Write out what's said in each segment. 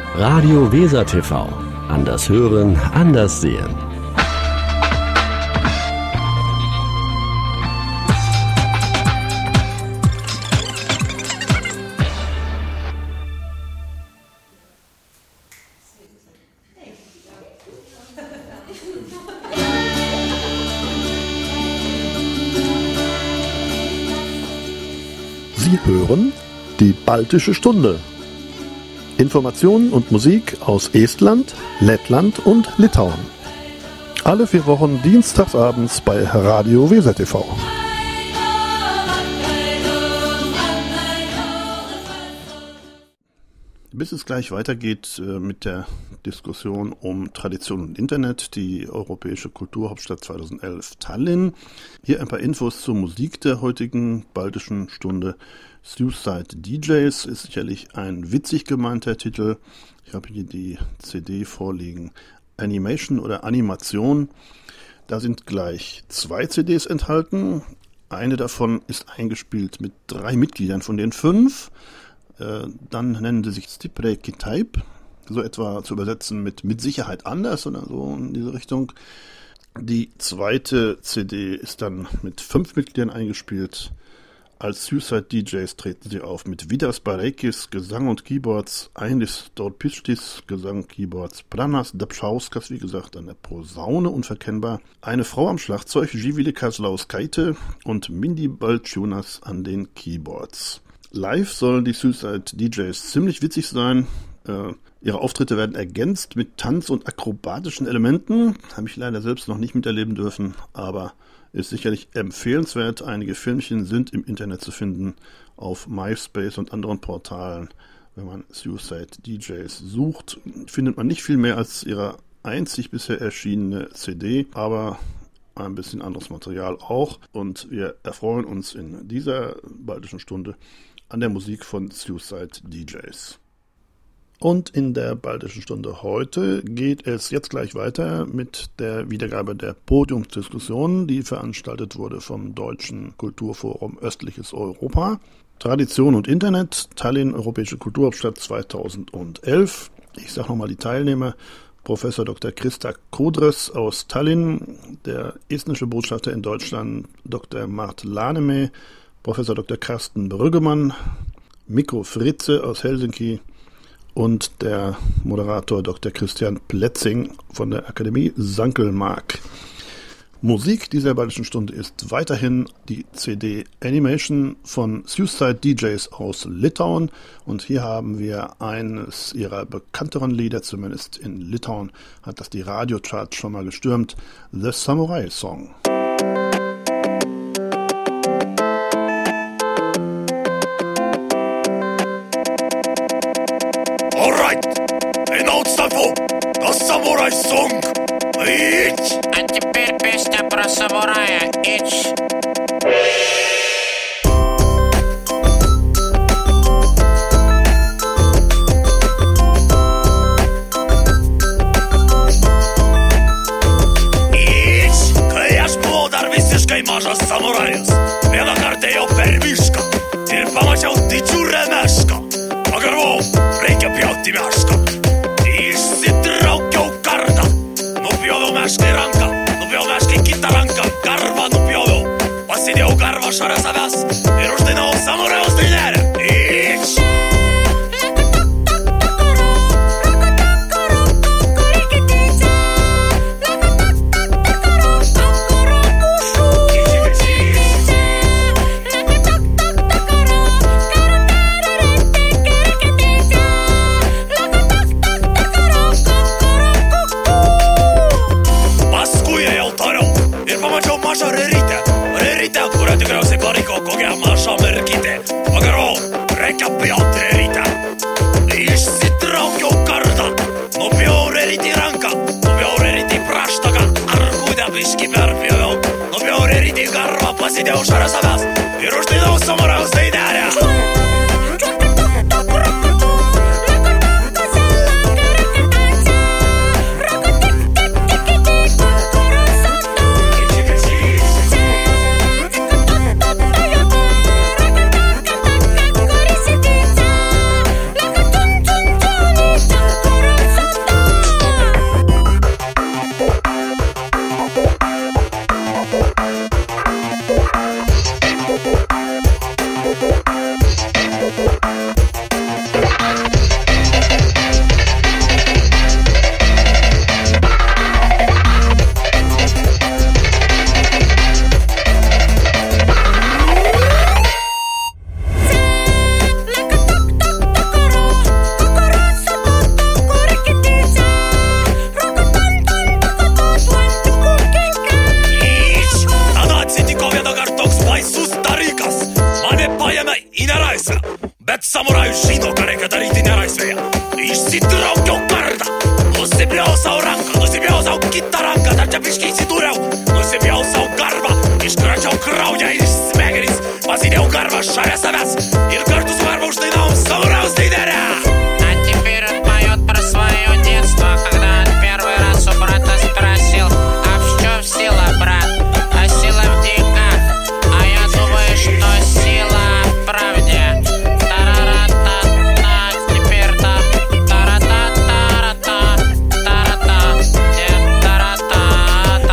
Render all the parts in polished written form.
Radio Weser TV. Anders hören, anders sehen. Sie hören die Baltische Stunde. Informationen und Musik aus Estland, Lettland und Litauen. Alle 4 Wochen dienstagsabends bei Radio Weser TV. Bis es gleich weitergeht mit der Diskussion um Tradition und Internet, die Europäische Kulturhauptstadt 2011 Tallinn. Hier ein paar Infos zur Musik der heutigen Baltischen Stunde. Suicide DJs ist sicherlich ein witzig gemeinter Titel. Ich habe hier die CD vorliegen. Animation oder Animation. Da sind gleich 2 CDs enthalten. Eine davon ist eingespielt mit 3 Mitgliedern von den 5. Dann nennen sie sich Stipre Kitaip, so etwa zu übersetzen mit Sicherheit anders oder so in diese Richtung. Die zweite CD ist dann mit 5 Mitgliedern eingespielt. Als Suicide DJs treten sie auf mit Vidas Bareikis, Gesang und Keyboards, Ainis Dorpistis, Gesang, Keyboards, Pranas Dapschauskas, wie gesagt, an der Posaune unverkennbar, eine Frau am Schlagzeug, Živile Kazlauskaite und Mindy Balchunas an den Keyboards. Live sollen die Suicide DJs ziemlich witzig sein. Ihre Auftritte werden ergänzt mit Tanz- und akrobatischen Elementen. Habe ich leider selbst noch nicht miterleben dürfen, aber ist sicherlich empfehlenswert. Einige Filmchen sind im Internet zu finden, auf MySpace und anderen Portalen. Wenn man Suicide DJs sucht, findet man nicht viel mehr als ihre einzig bisher erschienene CD, aber ein bisschen anderes Material auch. Und wir erfreuen uns in dieser Baltischen Stunde an der Musik von Suicide DJs. Und in der Baltischen Stunde heute geht es jetzt gleich weiter mit der Wiedergabe der Podiumsdiskussion, die veranstaltet wurde vom Deutschen Kulturforum Östliches Europa. Tradition und Internet, Tallinn, Europäische Kulturhauptstadt 2011. Ich sage nochmal die Teilnehmer. Professor Dr. Krista Kodres aus Tallinn, der estnische Botschafter in Deutschland Dr. Mart Laanmäe, Professor Dr. Carsten Brüggemann, Mikko Fritze aus Helsinki und der Moderator Dr. Christian Plätzing von der Akademie Sankelmark. Musik dieser Baltischen Stunde ist weiterhin die CD Animation von Suicide DJs aus Litauen. Und hier haben wir eines ihrer bekannteren Lieder, zumindest in Litauen hat das die Radiocharts schon mal gestürmt, The Samurai Song. Alright, and now it's time for the Samurai Song. Itch. А теперь песня про самурая. Itch. Kai aš buvau dar visiškai mažas samurajus, vieną kartą ėjau per mišką ir pamačiau didžiulę mešką. Pagalvojau, reikia pjauti mešką. Išsitraukiau kardą, nupjoviau meškai ranką, nupjoviau meškai kitą ranką, karvą nupjoviau, pasidėjau karvą šalia savęs ir uždainavau samurajaus dainelę. Itch. Mažą rerytę, kurią tikriausiai paliko kokia maža mergytė. Pagalvojau, reikia pjauti rerytę. Išsitraukiau kardą, nupjau rerytį ranką, nupjau rerytį praštaką, arkudę biškį perpjoviau, nupjau rerytį garvą, pasidėjau šalia savęs ir uždainau samurajaus dainelę. bet samuraju šidoka neka daryti nėra svėja. Išsitraukiau kardą, nusipjau savo ranką, nusipjau savo kitą ranką, dar čia biškiai įsidūriau, nusipjau savo garbą, iškračiau kraują iš smegenys, pasidėjau garbą šalia savęs ir kartu su garba uždainavom Samurajaus dainerę. А теперь отпоет про свое детство, когда первый раз у брата спросил, а в чем сила, брат? А сила в деньгах, а я думаю, что сила в правде. Тара-ра-та-та, теперь там тара-та-тара-та, тара-та, тара-та-та.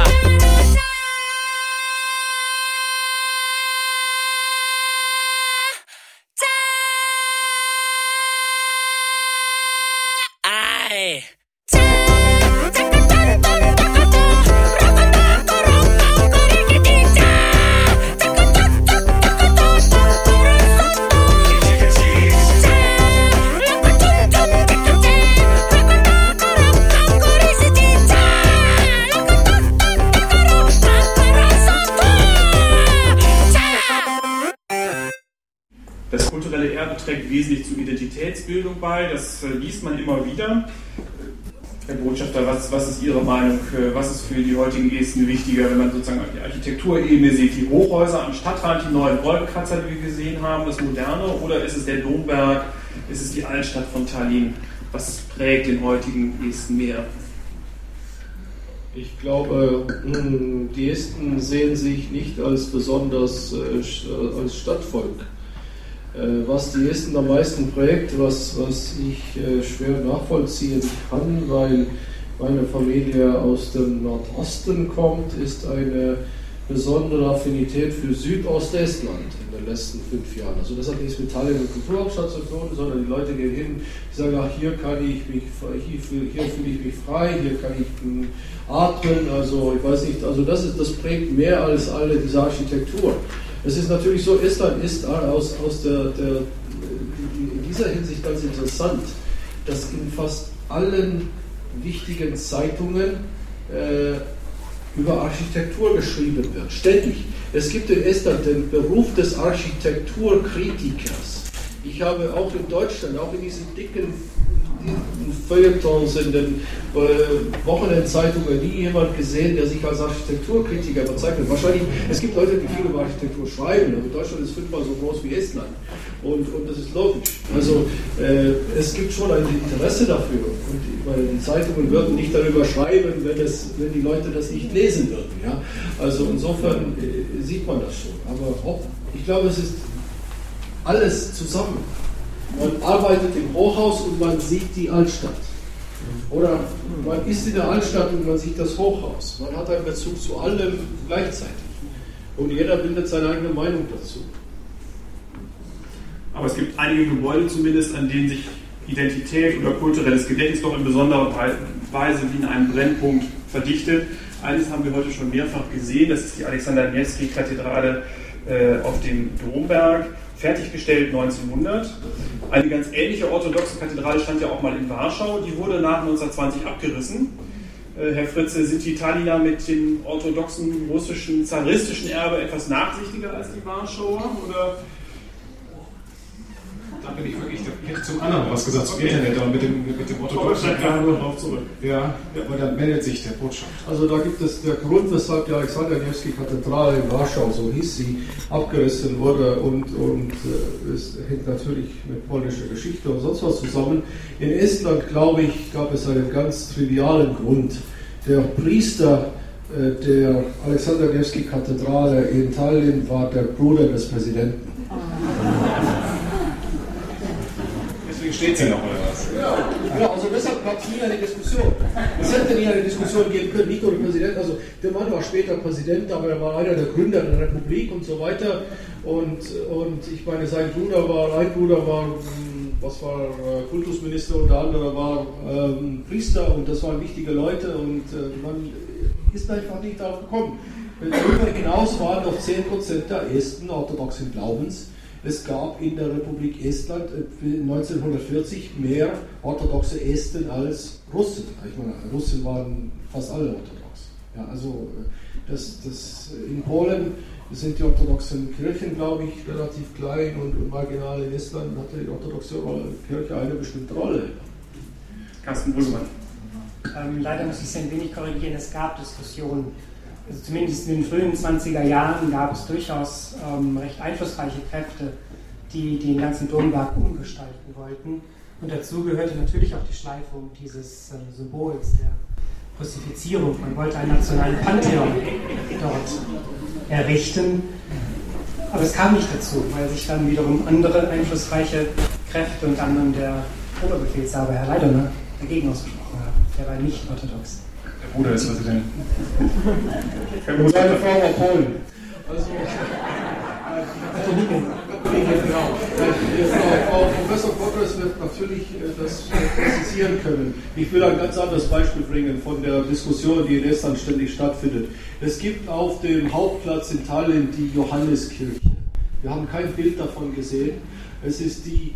Ай! Das kulturelle Erbe trägt wesentlich zur Identitätsbildung bei, das liest man immer wieder. Herr Botschafter, was ist Ihre Meinung? Was ist für die heutigen Esten wichtiger, wenn man sozusagen die Architekturebene sieht, die Hochhäuser am Stadtrand, die neuen Wolkenkratzer, die wir gesehen haben, das Moderne, oder ist es der Domberg, ist es die Altstadt von Tallinn? Was prägt den heutigen Esten mehr? Ich glaube, die Esten sehen sich nicht als besonders als Stadtvolk. Was die Esten am meisten prägt, was ich schwer nachvollziehen kann, weil meine Familie aus dem Nordosten kommt, ist eine besondere Affinität für Südostestland in den letzten 5 Jahren. Also das hat nichts mit Tallinn und Kulturhauptstadt zu tun, sondern die Leute gehen hin, die sagen, ach, hier fühle ich mich frei, hier kann ich atmen, also ich weiß nicht, also das prägt mehr als alle diese Architektur. Es ist natürlich so, Estland ist in dieser Hinsicht ganz interessant, dass in fast allen wichtigen Zeitungen über Architektur geschrieben wird, ständig. Es gibt in Estland den Beruf des Architekturkritikers. Ich habe auch in Deutschland, auch in diesen dicken Feuilletons, in den Wochenendzeitungen nie jemand gesehen, der sich als Architekturkritiker bezeichnet. Wahrscheinlich, es gibt Leute, die viel über Architektur schreiben, aber Deutschland ist 5-mal so groß wie Estland. Und das ist logisch. Also es gibt schon ein Interesse dafür. Und die Zeitungen würden nicht darüber schreiben, wenn die Leute das nicht lesen würden. Ja? Also insofern sieht man das schon. Aber auch, ich glaube, es ist alles zusammen. Man arbeitet im Hochhaus und man sieht die Altstadt. Oder man ist in der Altstadt und man sieht das Hochhaus. Man hat einen Bezug zu allem gleichzeitig. Und jeder bildet seine eigene Meinung dazu. Aber es gibt einige Gebäude zumindest, an denen sich Identität oder kulturelles Gedächtnis doch in besonderer Weise wie in einem Brennpunkt verdichtet. Eines haben wir heute schon mehrfach gesehen, das ist die Alexander Newski-Kathedrale auf dem Domberg, fertiggestellt 1900. Eine ganz ähnliche orthodoxe Kathedrale stand ja auch mal in Warschau, die wurde nach 1920 abgerissen. Herr Fritze, sind die Tallinner mit dem orthodoxen russischen zaristischen Erbe etwas nachsichtiger als die Warschauer? Oder? Da bin ich wirklich, ich hätte zum anderen was gesagt, zum Internet, aber mit dem orthodoxen Erbe darauf zurück. Ja, aber dann meldet sich der Botschafter. Also da gibt es der Grund, weshalb die Alexander Newski-Kathedrale in Warschau, so hieß sie, abgerissen wurde und es hängt natürlich mit polnischer Geschichte und sonst was zusammen. In Estland, glaube ich, gab es einen ganz trivialen Grund. Der Priester der Alexander Newski-Kathedrale in Tallinn war der Bruder des Präsidenten. Steht sie noch, oder was? Ja, also deshalb gab es nie eine Diskussion. Es hätte nie eine Diskussion geben können, nicht nur der Präsident, also der Mann war später Präsident, aber er war einer der Gründer der Republik und so weiter. Und ich meine, sein Bruder war Kultusminister und der andere war Priester und das waren wichtige Leute und man ist einfach nicht darauf gekommen. Darüber hinaus waren noch 10% der Esten orthodoxen Glaubens. Es gab in der Republik Estland 1940 mehr orthodoxe Esten als Russen. Ich meine, Russen waren fast alle orthodox. Ja, also das in Polen sind die orthodoxen Kirchen, glaube ich, relativ klein und marginal. In Estland hatte die orthodoxe Kirche eine bestimmte Rolle. Carsten Brüggemann. Leider muss ich Sie ein wenig korrigieren, es gab Diskussionen. Also zumindest in den frühen 20er Jahren gab es durchaus recht einflussreiche Kräfte, die den ganzen Domberg umgestalten wollten. Und dazu gehörte natürlich auch die Schleifung dieses Symbols der Russifizierung. Man wollte einen nationalen Pantheon dort errichten. Aber es kam nicht dazu, weil sich dann wiederum andere einflussreiche Kräfte, unter anderem der Oberbefehlshaber, Herr Leidoner, dagegen ausgesprochen haben. Der war nicht orthodox. Der Bruder ist Präsident. Und seine Frau war Polen. Also, Frau Professor Potters wird natürlich das präzisieren können. Ich will ein ganz anderes Beispiel bringen von der Diskussion, die in Estland ständig stattfindet. Es gibt auf dem Hauptplatz in Tallinn die Johanneskirche. Wir haben kein Bild davon gesehen. Es ist die,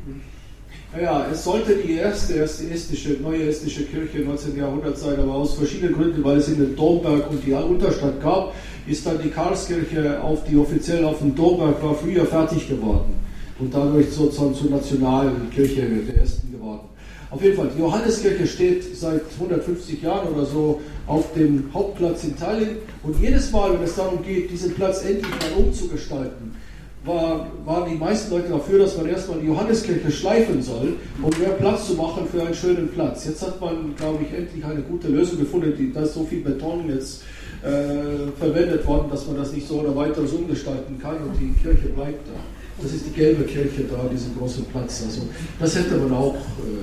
es sollte die erste neue estische Kirche im 19. Jahrhundert sein, aber aus verschiedenen Gründen, weil es in den Domberg und die Unterstadt gab, ist dann die Karlskirche, die offiziell auf dem Domberg war, früher fertig geworden und dadurch sozusagen zur nationalen Kirche der ersten geworden. Auf jeden Fall, die Johanneskirche steht seit 150 Jahren oder so auf dem Hauptplatz in Tallinn und jedes Mal, wenn es darum geht, diesen Platz endlich mal umzugestalten, waren die meisten Leute dafür, dass man erstmal die Johanneskirche schleifen soll, um mehr Platz zu machen für einen schönen Platz. Jetzt hat man, glaube ich, endlich eine gute Lösung gefunden, da ist so viel Beton jetzt verwendet worden, dass man das nicht so oder weiter so umgestalten kann und die Kirche bleibt da. Das ist die gelbe Kirche da, diesen großen Platz. Also das hätten auch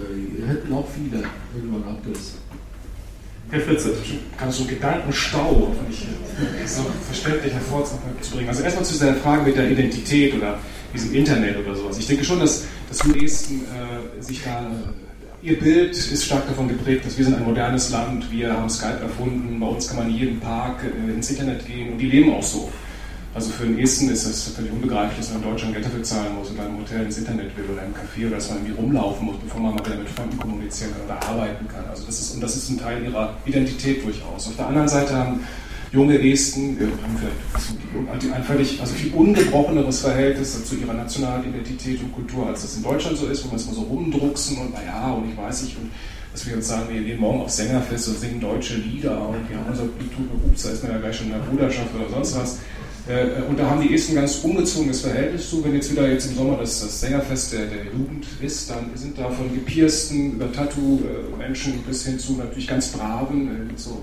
viele irgendwann abgerissen. Herr Fritze. Kann so einen Gedankenstau, nicht so verständlich hervorzubringen. Also erstmal zu dieser Frage mit der Identität oder diesem Internet oder sowas. Ich denke schon, dass die Esten sich da, ihr Bild ist stark davon geprägt, dass wir sind ein modernes Land, wir haben Skype erfunden, bei uns kann man in jeden Park ins Internet gehen und die leben auch so. Also für den Esten ist es völlig unbegreiflich, dass man in Deutschland Geld dafür zahlen muss oder im Hotel ins Internet will oder im Café oder dass man irgendwie rumlaufen muss, bevor man mal wieder mit Freunden kommunizieren kann oder arbeiten kann. Also das ist ein Teil ihrer Identität durchaus. Auf der anderen Seite haben junge Esten haben vielleicht ein völlig, viel ungebrocheneres Verhältnis zu ihrer nationalen Identität und Kultur, als das in Deutschland so ist, wo man es mal so rumdrucksen und und ich weiß nicht, und dass wir jetzt sagen, wir gehen morgen aufs Sängerfest und singen deutsche Lieder und wir haben unser Kulturberuf, da ist man ja gleich schon in der Bruderschaft oder sonst was. Und da haben die Esten ganz ungezogenes Verhältnis zu. Wenn jetzt im Sommer das Sängerfest der Jugend ist, dann sind da von gepiersten über Tattoo-Menschen bis hin zu natürlich ganz braven, mit so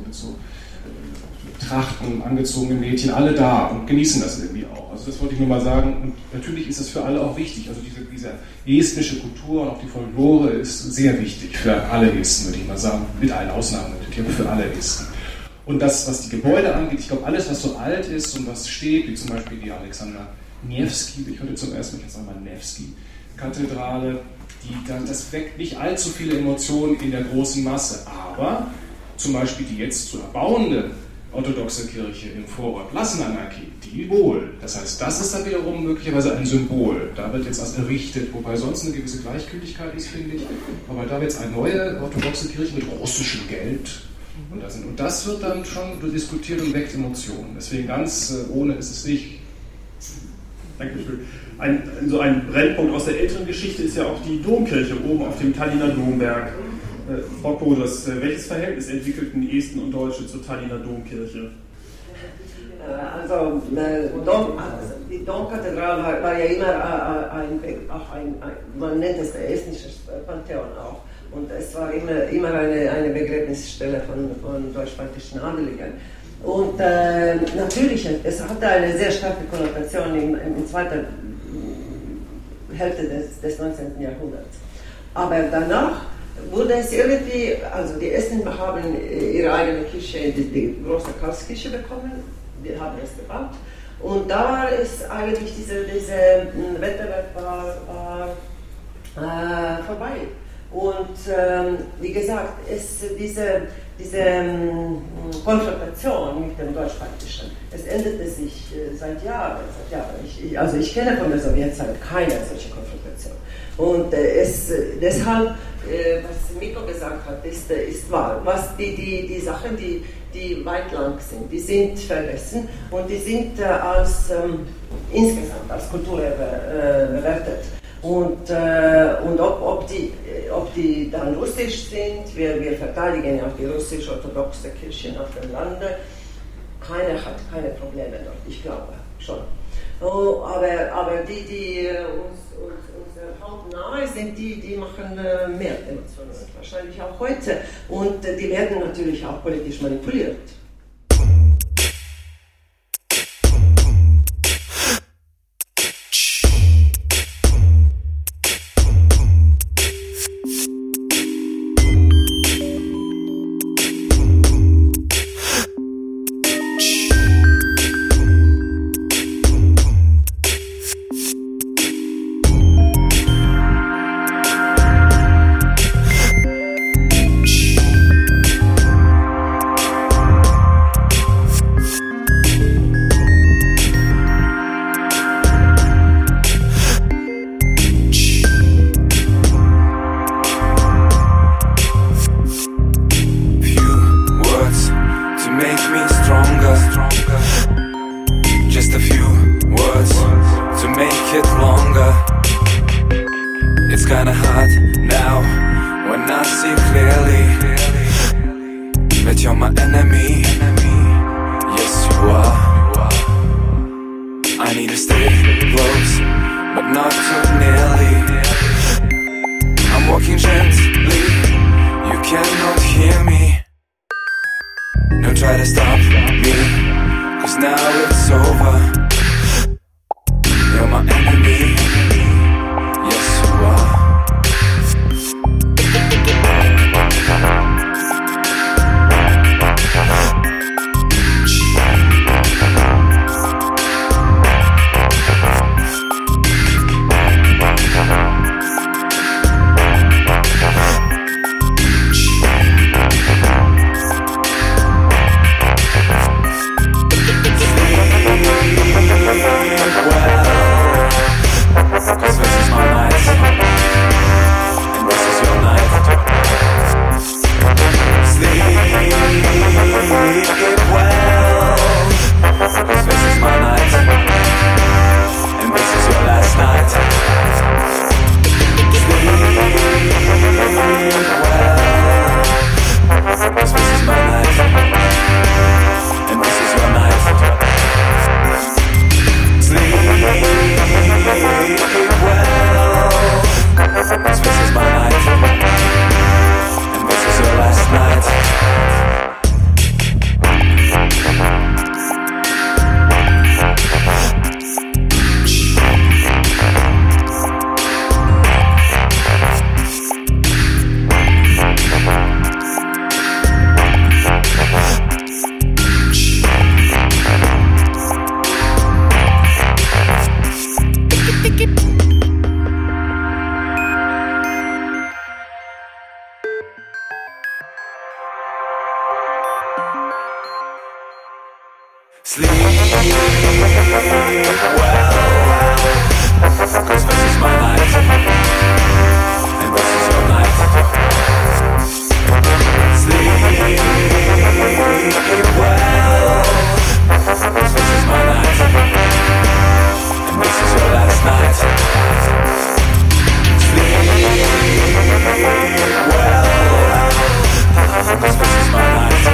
Trachten angezogenen Mädchen, alle da und genießen das irgendwie auch. Also das wollte ich nur mal sagen. Und natürlich ist das für alle auch wichtig. Also diese estnische Kultur und auch die Folklore ist sehr wichtig für alle Esten, würde ich mal sagen. Mit allen Ausnahmen natürlich, aber für alle Esten. Und das, was die Gebäude angeht, ich glaube, alles, was so alt ist und was steht, wie zum Beispiel die Alexander Nevsky, ich hörte zum ersten Mal jetzt einmal Nevsky-Kathedrale, das weckt nicht allzu viele Emotionen in der großen Masse. Aber zum Beispiel die jetzt zu erbauende orthodoxe Kirche im Vorort Lassenanarchie, die wohl. Das heißt, das ist dann wiederum möglicherweise ein Symbol. Da wird jetzt was errichtet, wobei sonst eine gewisse Gleichgültigkeit ist, finde ich. Aber da wird jetzt eine neue orthodoxe Kirche mit russischem Geld. Und das wird dann schon diskutiert und weckt Emotionen. Deswegen ganz ohne ist es nicht. Dankeschön. Ein Brennpunkt aus der älteren Geschichte ist ja auch die Domkirche oben auf dem Talliner Domberg. Frau Koders, welches Verhältnis entwickelten Esten und Deutsche zur Talliner Domkirche? Also die Domkathedrale war ja immer man nennt es der estnische Pantheon auch. Und es war immer eine Begräbnisstelle von deutsch-baltischen Adeligen. Und natürlich, es hatte eine sehr starke Konnotation in zweiter Hälfte des 19. Jahrhunderts. Aber danach wurde es irgendwie, also die Esten haben ihre eigene Kirche, die große Karlskirche bekommen, wir haben es gebaut. Und da war es eigentlich, diese Wettbewerb war vorbei. Und wie gesagt, diese Konfrontation mit dem Deutsch-Baltischen, es änderte sich seit Jahren. Ich kenne von der Sowjetzeit keine solche Konfrontation. Und deshalb, was Miko gesagt hat, ist wahr. Was die Sachen, die die weit lang sind, die sind vergessen und die sind insgesamt als Kulturerbe bewertet. Und ob die dann russisch sind, wir verteidigen ja auch die russisch-orthodoxe Kirche auf dem Lande, keiner hat keine Probleme dort, ich glaube schon. Aber die uns hautnahe sind, die machen mehr Emotionen, wahrscheinlich auch heute. Und die werden natürlich auch politisch manipuliert.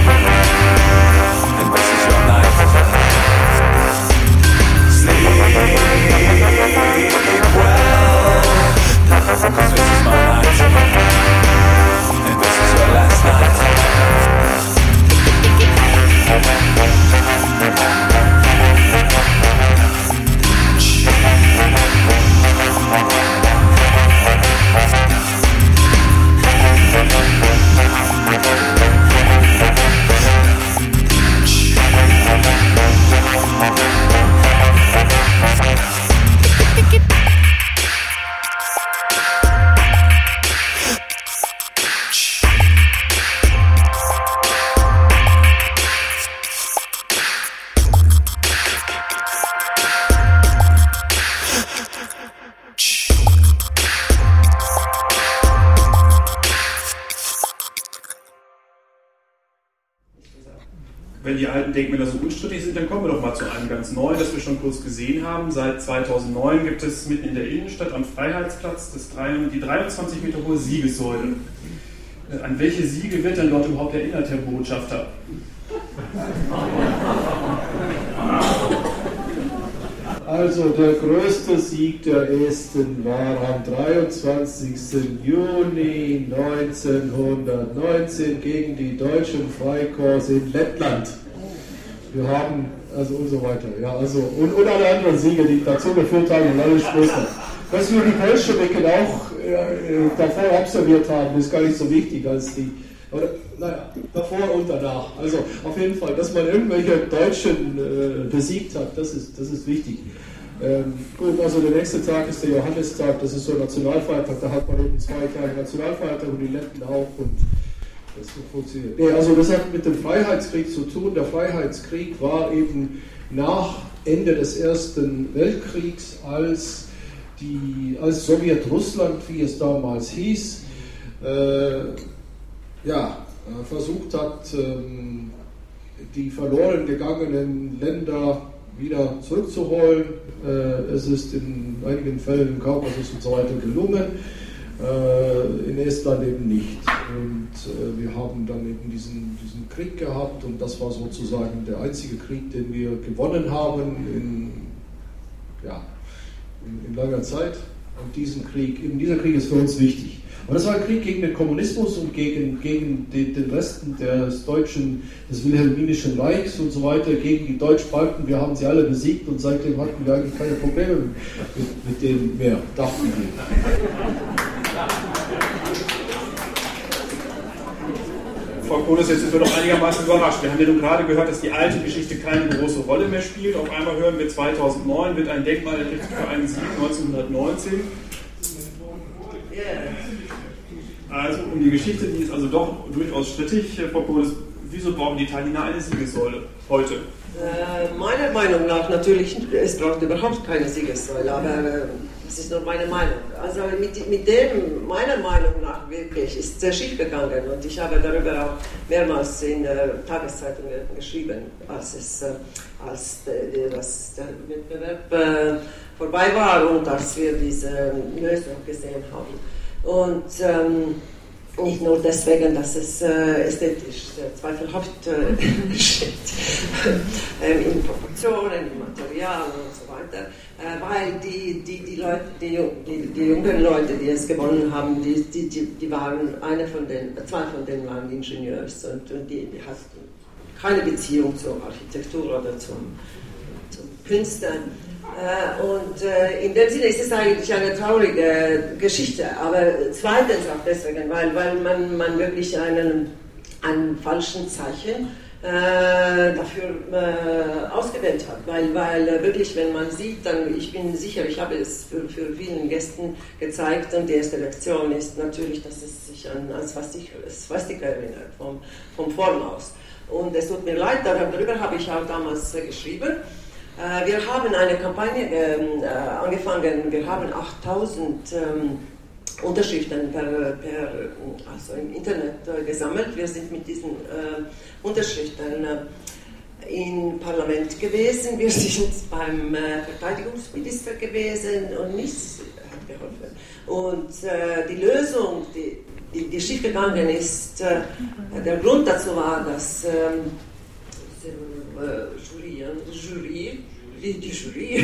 Sleep wenn die alten Denkmäler so unstrittig sind, dann kommen wir doch mal zu einem ganz neuen, das wir schon kurz gesehen haben. Seit 2009 gibt es mitten in der Innenstadt am Freiheitsplatz die 23 Meter hohe Siegessäule. An welche Siege wird denn dort überhaupt erinnert, Herr Botschafter? Also der größte Sieg der Esten war am 23. Juni 1919 gegen die deutschen Freikorps in Lettland. Wir haben, also und so weiter, ja, also und alle anderen Siege, die dazu geführt haben und alle später. Was wir die Bolschewiken auch davor absolviert haben, ist gar nicht so wichtig als die, oder, naja, davor und danach. Also auf jeden Fall, dass man irgendwelche Deutschen besiegt hat, das ist wichtig. Gut, also der nächste Tag ist der Johannistag, das ist so ein Nationalfeiertag, da hat man eben 2 Tage Nationalfeiertag und die Letten auch und das funktioniert. Nee, also das hat mit dem Freiheitskrieg zu tun. Der Freiheitskrieg war eben nach Ende des Ersten Weltkriegs, als Sowjetrussland, wie es damals hieß, versucht hat, die verloren gegangenen Länder wieder zurückzuholen. Es ist in einigen Fällen im Kaukasus und so weiter gelungen, in Estland eben nicht. Und wir haben dann eben diesen Krieg gehabt und das war sozusagen der einzige Krieg, den wir gewonnen haben in langer Zeit. Und dieser Krieg ist für uns wichtig. Und das war ein Krieg gegen den Kommunismus und gegen den Resten des Wilhelminischen Reichs und so weiter, gegen die Deutschbalken. Wir haben sie alle besiegt und seitdem hatten wir eigentlich keine Probleme mit denen mehr, dachten wir. Frau Kodes, jetzt sind wir doch einigermaßen überrascht. Wir haben ja nun gerade gehört, dass die alte Geschichte keine große Rolle mehr spielt. Auf einmal hören wir, 2009 wird ein Denkmal errichtet für einen Sieg 1919. Also um die Geschichte, die ist also doch durchaus strittig. Frau Kodes, wieso brauchen die Italiener eine Siegessäule heute? Meiner Meinung nach natürlich, es braucht überhaupt keine Siegessäule, aber das ist nur meine Meinung. Also mit dem, meiner Meinung nach wirklich, ist sehr schief gegangen und ich habe darüber auch mehrmals in Tageszeitungen geschrieben, als der Wettbewerb vorbei war und als wir diese Lösung gesehen haben. Und nicht nur deswegen, dass es ästhetisch zweifelhaft steht, in Proportionen, im Material und so weiter, weil die jungen Leute, die es gewonnen haben, die waren zwei von denen waren Ingenieurs und die hatten keine Beziehung zur Architektur oder zum Künstlern. Und in dem Sinne ist es eigentlich eine traurige Geschichte, aber zweitens auch deswegen, weil man wirklich einen falschen Zeichen dafür ausgewählt hat, weil wirklich, wenn man sieht, dann, ich bin sicher, ich habe es für vielen Gästen gezeigt und die erste Reaktion ist natürlich, dass es sich an Swastika erinnert, vom Form aus. Und es tut mir leid, darüber habe ich auch damals geschrieben. Wir haben eine Kampagne angefangen, wir haben 8000 Unterschriften im Internet gesammelt. Wir sind mit diesen Unterschriften im Parlament gewesen, wir sind beim Verteidigungsminister gewesen und nichts hat geholfen. Und die Lösung, die schiefgegangen ist, der Grund dazu war, dass die Jury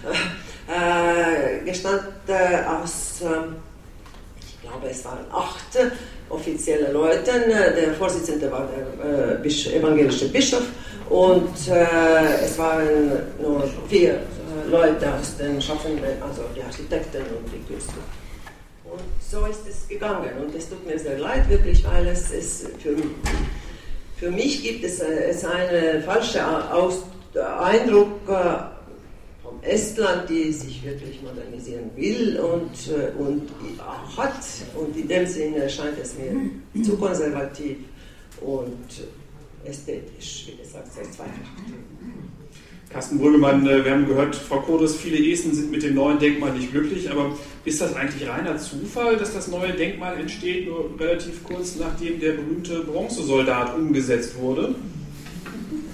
gestand aus, ich glaube es waren 8 offizielle Leute, der Vorsitzende war der evangelische Bischof und es waren nur 4 Leute aus den Schaffenden, also die Architekten und die Künstler. Und so ist es gegangen und es tut mir sehr leid wirklich, weil es ist für mich gibt es einen falschen Eindruck vom Estland, die sich wirklich modernisieren will und auch hat. Und in dem Sinne scheint es mir zu konservativ und ästhetisch, wie gesagt, sehr zweifelhaft. Carsten Brüggemann, wir haben gehört, Frau Kodes, viele Esten sind mit dem neuen Denkmal nicht glücklich, aber ist das eigentlich reiner Zufall, dass das neue Denkmal entsteht, nur relativ kurz nachdem der berühmte Bronzesoldat umgesetzt wurde?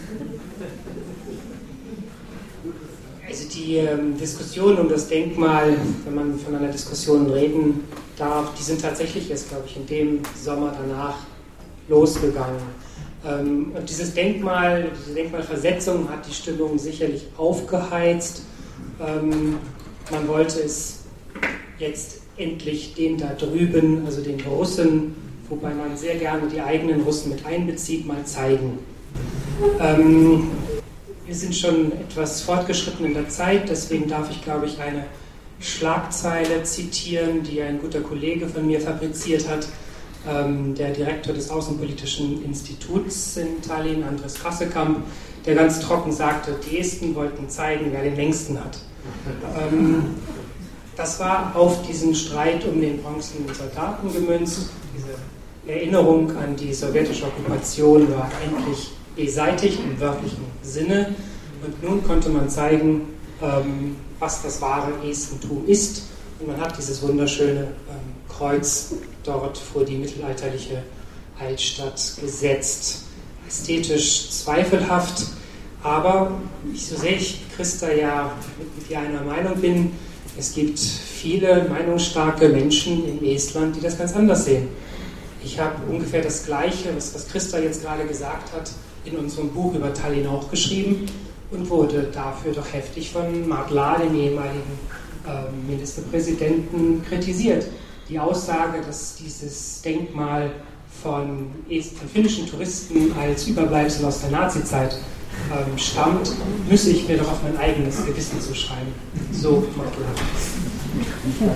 Die Diskussion um das Denkmal, wenn man von einer Diskussion reden darf, die sind tatsächlich jetzt, glaube ich, in dem Sommer danach losgegangen. Und diese Denkmalversetzung hat die Stimmung sicherlich aufgeheizt. Man wollte es jetzt endlich den da drüben, also den Russen, wobei man sehr gerne die eigenen Russen mit einbezieht, mal zeigen. Wir sind schon etwas fortgeschritten in der Zeit, deswegen darf ich, glaube ich, eine Schlagzeile zitieren, die ein guter Kollege von mir fabriziert hat, der Direktor des Außenpolitischen Instituts in Tallinn, Andres Kassekamp, der ganz trocken sagte, die Esten wollten zeigen, wer den längsten hat. Das war auf diesen Streit um den bronzenen Soldaten gemünzt. Diese Erinnerung an die sowjetische Okkupation war endlich beseitigt im wörtlichen Sinne. Und nun konnte man zeigen, was das wahre Estentum ist. Und man hat dieses wunderschöne Kreuz dort vor die mittelalterliche Altstadt gesetzt. Ästhetisch zweifelhaft, aber so sehr ich Christa ja mit dir einer Meinung bin, es gibt viele meinungsstarke Menschen in Estland, die das ganz anders sehen. Ich habe ungefähr das Gleiche, was Christa jetzt gerade gesagt hat, in unserem Buch über Tallinn auch geschrieben und wurde dafür doch heftig von Mart Laar, dem ehemaligen Ministerpräsidenten, kritisiert. Die Aussage, dass dieses Denkmal von finnischen Touristen als Überbleibsel aus der Nazizeit stammt, müsse ich mir doch auf mein eigenes Gewissen zuschreiben. So, Mart Laar.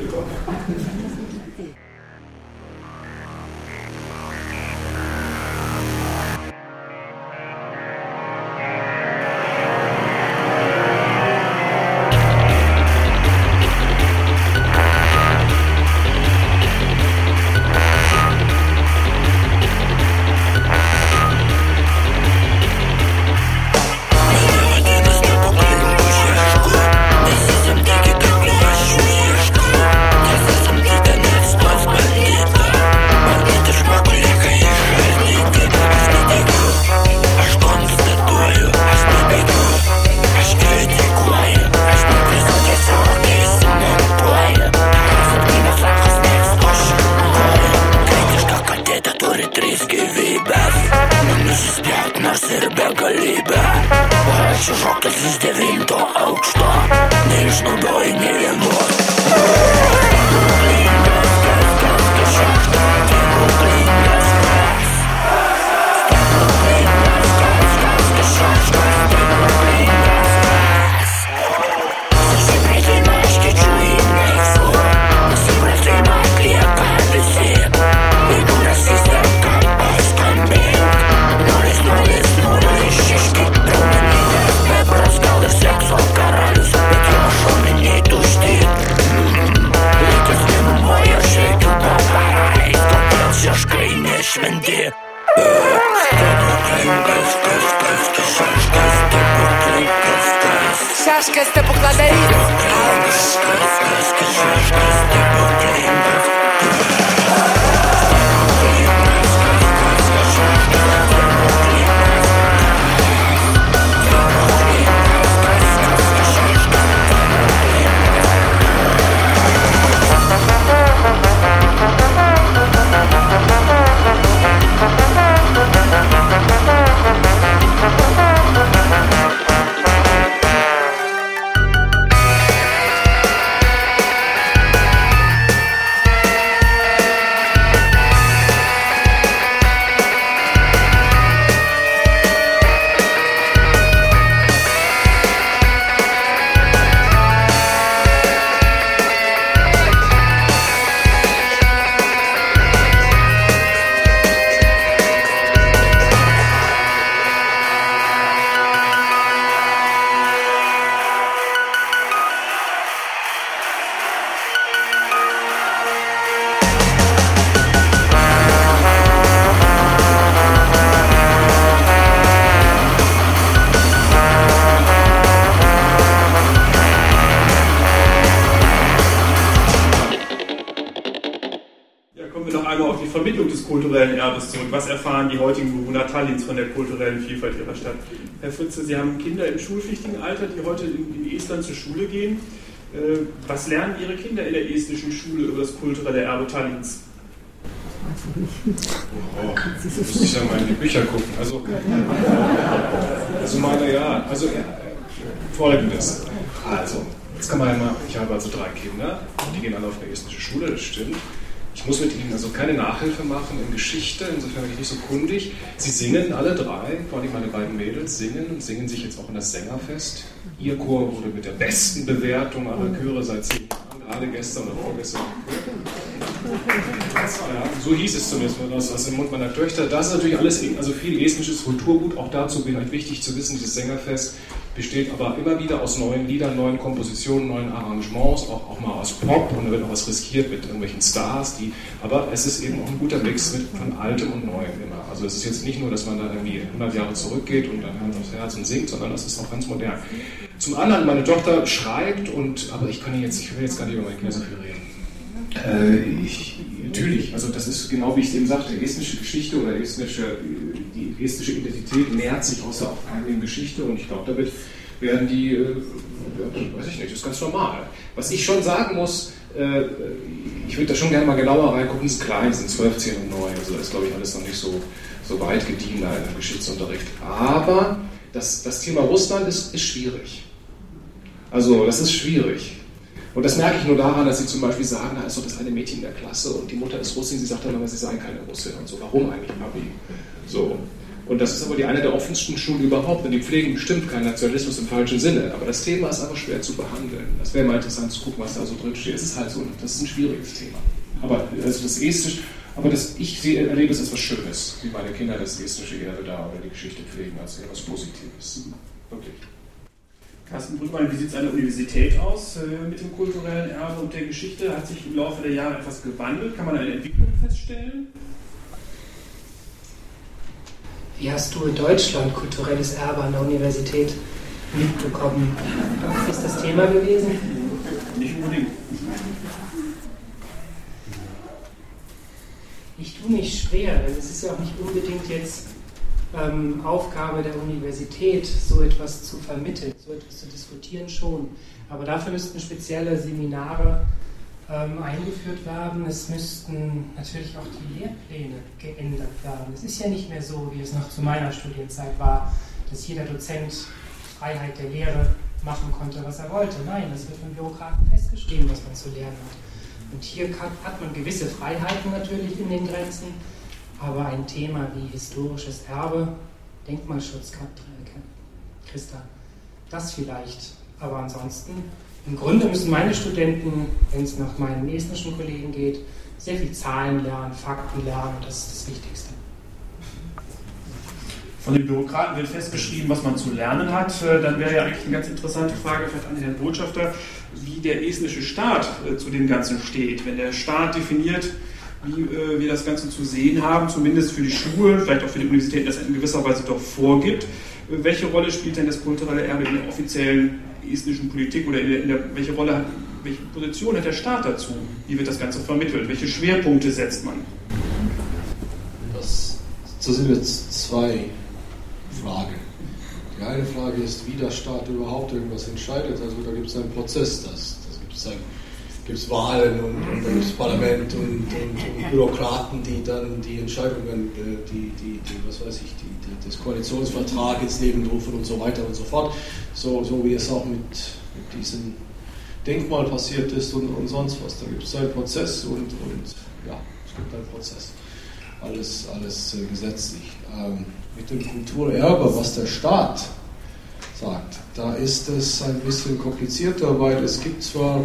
Kulturellen Erbes zurück. Was erfahren die heutigen Bewohner Tallinns von der kulturellen Vielfalt ihrer Stadt? Herr Fritze, Sie haben Kinder im schulpflichtigen Alter, die heute in Estland zur Schule gehen. Was lernen Ihre Kinder in der estnischen Schule über das kulturelle Erbe Tallinns? Muss ich ja mal in die Bücher gucken. Folgendes. Also, jetzt kann man ja mal, ich habe also 3 Kinder, die gehen alle auf eine estnische Schule, das stimmt. Ich muss mit ihnen also keine Nachhilfe machen in Geschichte, insofern bin ich nicht so kundig. Sie singen alle 3, vor allem meine beiden Mädels singen sich jetzt auch in das Sängerfest. Ihr Chor wurde mit der besten Bewertung aller Chöre seit 10 Jahren, gerade gestern oder vorgestern. Ja, so hieß es zumindest aus dem Mund meiner Töchter. Das ist natürlich alles, also viel estnisches Kulturgut, auch dazu vielleicht wichtig zu wissen, dieses Sängerfest besteht aber immer wieder aus neuen Liedern, neuen Kompositionen, neuen Arrangements, auch mal aus Pop, und da wird auch was riskiert mit irgendwelchen Stars, aber es ist eben auch ein guter Mix von Altem und Neuem immer. Also es ist jetzt nicht nur, dass man da irgendwie 100 Jahre zurückgeht und dann Hand aufs Herz und singt, sondern das ist auch ganz modern. Zum anderen, meine Tochter schreibt, aber ich will jetzt gar nicht über meine Kinder so viel reden. Natürlich, also das ist genau wie ich es eben sagte, estnische Geschichte oder die estnische Identität nährt sich aus der eigenen Geschichte, und ich glaube, damit werden die, weiß ich nicht, das ist ganz normal. Was ich schon sagen muss, ich würde da schon gerne mal genauer reingucken, ist klein, sind 12, 10 und 9, also das ist, glaube ich, alles noch nicht so weit gediehen im Geschichtsunterricht. Aber das Thema Russland ist schwierig. Also das ist schwierig. Und das merke ich nur daran, dass sie zum Beispiel sagen, da ist doch das eine Mädchen in der Klasse und die Mutter ist Russin, sie sagt dann aber, sie sei keine Russin und so. Warum eigentlich, Papi? So. Und das ist aber eine der offensten Schulen überhaupt, denn die pflegen bestimmt keinen Nationalismus im falschen Sinne. Aber das Thema ist aber schwer zu behandeln. Das wäre mal interessant zu gucken, was da so drin steht. Es ist halt so, das ist ein schwieriges Thema. Aber also das Estisch, ich erlebe es als was Schönes, wie meine Kinder das estische Erbe da oder die Geschichte pflegen, als etwas Positives. Wirklich. Carsten Brüggemann, wie sieht es an der Universität aus mit dem kulturellen Erbe und der Geschichte? Hat sich im Laufe der Jahre etwas gewandelt? Kann man eine Entwicklung feststellen? Wie hast du in Deutschland kulturelles Erbe an der Universität mitbekommen? Ist das Thema gewesen? Nicht unbedingt. Ich tue mich schwer, denn es ist ja auch nicht unbedingt jetzt Aufgabe der Universität, so etwas zu vermitteln, so etwas zu diskutieren schon. Aber dafür müssten spezielle Seminare eingeführt werden. Es müssten natürlich auch die Lehrpläne geändert werden. Es ist ja nicht mehr so, wie es noch zu meiner Studienzeit war, dass jeder Dozent Freiheit der Lehre machen konnte, was er wollte. Nein, das wird von Bürokraten festgeschrieben, was man zu lernen hat. Und hier hat man gewisse Freiheiten natürlich in den Grenzen, aber ein Thema wie historisches Erbe, Denkmalschutz, Christa, das vielleicht. Aber ansonsten, im Grunde müssen meine Studenten, wenn es nach meinen estnischen Kollegen geht, sehr viel Zahlen lernen, Fakten lernen, das ist das Wichtigste. Von den Bürokraten wird festgeschrieben, was man zu lernen hat. Dann wäre ja eigentlich eine ganz interessante Frage vielleicht an den Herrn Botschafter, wie der estnische Staat zu dem Ganzen steht. Wenn der Staat definiert, wie wir das Ganze zu sehen haben, zumindest für die Schulen, vielleicht auch für die Universitäten, das in gewisser Weise doch vorgibt. Welche Rolle spielt denn das kulturelle Erbe in der offiziellen estnischen Politik oder welche Position hat der Staat dazu? Wie wird das Ganze vermittelt? Welche Schwerpunkte setzt man? Das sind jetzt 2 Fragen. Die eine Frage ist, wie der Staat überhaupt irgendwas entscheidet. Also da gibt es einen Prozess, gibt es Wahlen und dann gibt es Parlament und Bürokraten, die dann die Entscheidungen, des Koalitionsvertrags ins Leben rufen und so weiter und so fort. So wie es auch mit diesem Denkmal passiert ist und sonst was. Da gibt es einen Prozess und ja, es gibt einen Prozess. Alles gesetzlich. Mit dem Kulturerbe, was der Staat sagt, da ist es ein bisschen komplizierter, weil es gibt zwar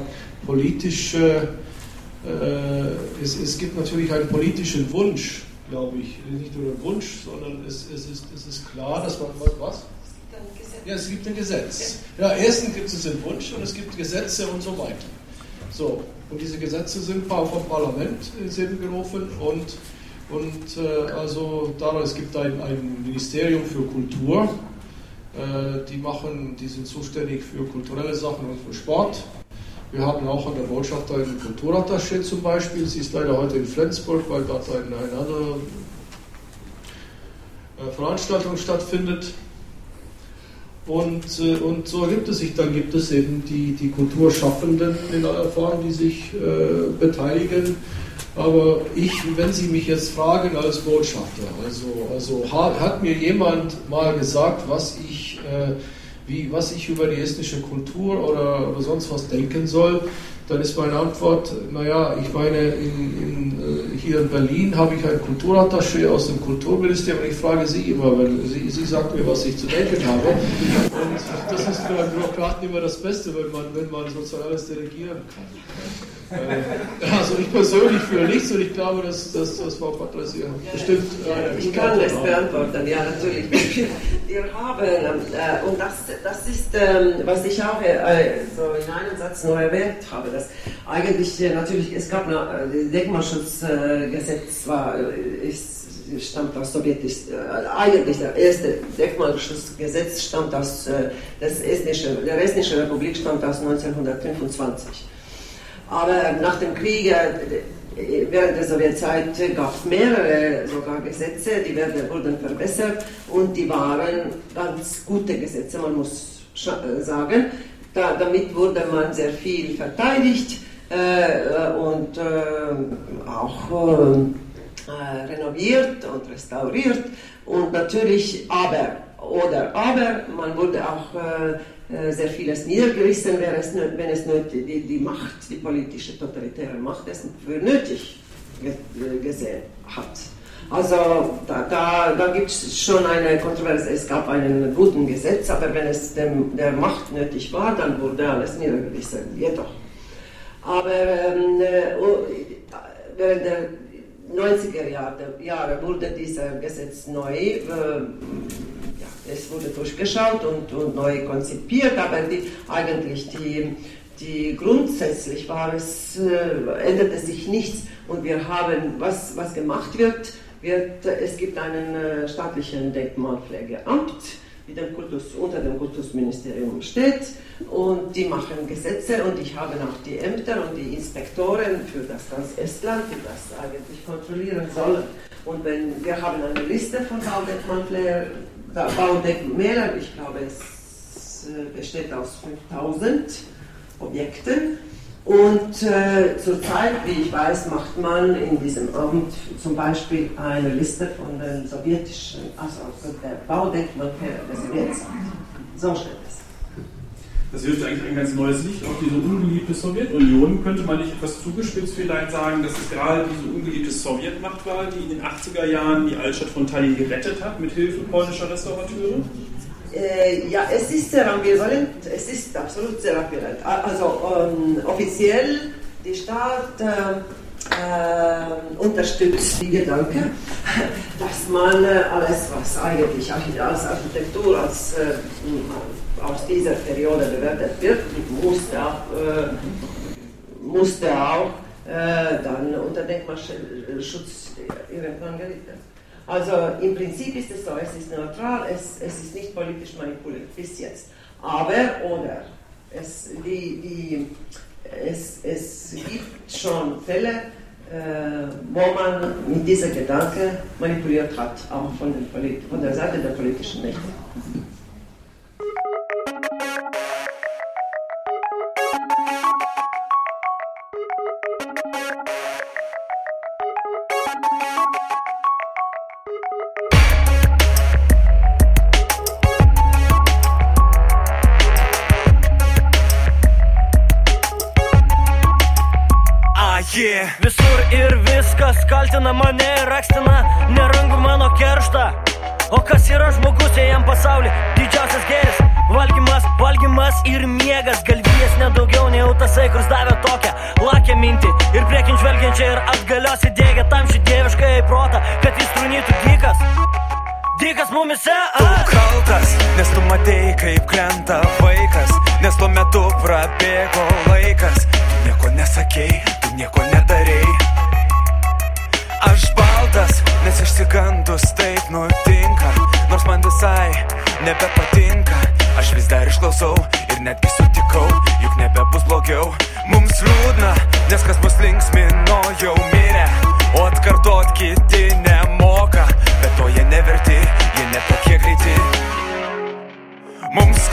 es gibt natürlich einen politischen Wunsch, glaube ich, nicht nur einen Wunsch, sondern es ist klar, dass man, was? Ja, es gibt ein Gesetz. Ja, erstens gibt es den Wunsch und es gibt Gesetze und so weiter. So, und diese Gesetze sind vom Parlament ins Leben gerufen also es gibt ein Ministerium für Kultur, die sind zuständig für kulturelle Sachen und für Sport. Wir haben auch an der Botschaft einen Kulturattaché zum Beispiel. Sie ist leider heute in Flensburg, weil dort eine andere Veranstaltung stattfindet. Und so ergibt es sich, dann gibt es eben die Kulturschaffenden in aller Form, die sich beteiligen. Aber wenn Sie mich jetzt fragen als Botschafter, also hat mir jemand mal gesagt, was ich über die estnische Kultur oder sonst was denken soll, dann ist meine Antwort, naja, ich meine, hier in Berlin habe ich einen Kulturattaché aus dem Kulturministerium und ich frage Sie immer, weil Sie sagt mir, was ich zu denken habe. Und das ist für einen Bürokraten immer das Beste, wenn man sozusagen alles delegieren kann. Also ich persönlich fühle nichts und ich glaube, dass Frau Patras hier bestimmt... ich kann es beantworten, ja natürlich. Wir haben, und das ist, was ich auch so in einem Satz nur erwähnt habe, dass eigentlich natürlich, es gab das Denkmalschutzgesetz, stammt aus Sowjetisch, eigentlich der erste Denkmalschutzgesetz stammt aus, der Estnischen Republik stammt aus 1925. Aber nach dem Krieg, während der Sowjetzeit, gab es mehrere sogar Gesetze, die wurden verbessert und die waren ganz gute Gesetze, man muss sagen. Damit wurde man sehr viel verteidigt und auch renoviert und restauriert und natürlich aber, man wurde auch sehr vieles niedergerissen, wenn es die Macht, die politische totalitäre Macht es für nötig gesehen hat. Also da gibt es schon eine Kontroverse. Es gab einen guten Gesetz, aber wenn es der Macht nötig war, dann wurde alles niedergerissen, jedoch. Aber während der 90er Jahre wurde dieser Gesetz neu, es wurde durchgeschaut und neu konzipiert, aber grundsätzlich änderte sich nichts und wir haben, was gemacht wird, es gibt einen staatlichen Denkmalpflegeamt, die unter dem Kultusministerium steht und die machen Gesetze und ich habe auch die Ämter und die Inspektoren für das ganze Estland, die das eigentlich kontrollieren sollen. Und wir haben eine Liste von Baudenkmälern, ich glaube es besteht aus 5000 Objekten. Und zurzeit, wie ich weiß, macht man in diesem Amt zum Beispiel eine Liste von den sowjetischen, also der Baudenkmalpfleger der Sowjetzeit. So steht es. Das wirft eigentlich ein ganz neues Licht auf diese ungeliebte Sowjetunion. Könnte man nicht etwas zugespitzt vielleicht sagen, dass es gerade diese ungeliebte Sowjetmacht war, die in den 80er Jahren die Altstadt von Tallinn gerettet hat, mit Hilfe polnischer Restaurateure? Ja, es ist sehr ambivalent, es ist absolut sehr ambivalent. Also offiziell, die Stadt unterstützt die Gedanke, dass man alles, was eigentlich als Architektur aus dieser Periode bewertet wird, musste auch dann unter Denkmalschutz irgendwann gerichtet werden. Also im Prinzip ist es so, es ist neutral, es ist nicht politisch manipuliert bis jetzt. Aber es gibt schon Fälle, wo man mit dieser Gedanke manipuliert hat, auch von der Seite der politischen Mächte. Visur ir viskas kaltina mane ir akstina, nerangu mano kerštą. O kas yra žmogus, jei jam pasaulį didžiausias gėris? Valgymas ir miegas, galvijas nedaugiau nei autasai, kurs davė tokią lakę mintį ir priekin žvelgiančią ir atgalios įdėgė tam šį dievišką į protą, kad jis trūnytų dykas mumise. Tu kaltas, nes tu matei, kaip krenta vaikas, nes tuo metu prabėgo laikas. Tu nieko nesakei, tu nieko nedarei. Aš baltas, nes išsigandus taip nutinka, nors man visai nebepatinka. Aš vis dar išklausau ir netgi sutikau, juk nebebus blogiau. Mums liūdna, nes kas mus linksmino jau mirė, o atkartot kiti nemoka, bet to jie neverti, jie netokie greiti. Mums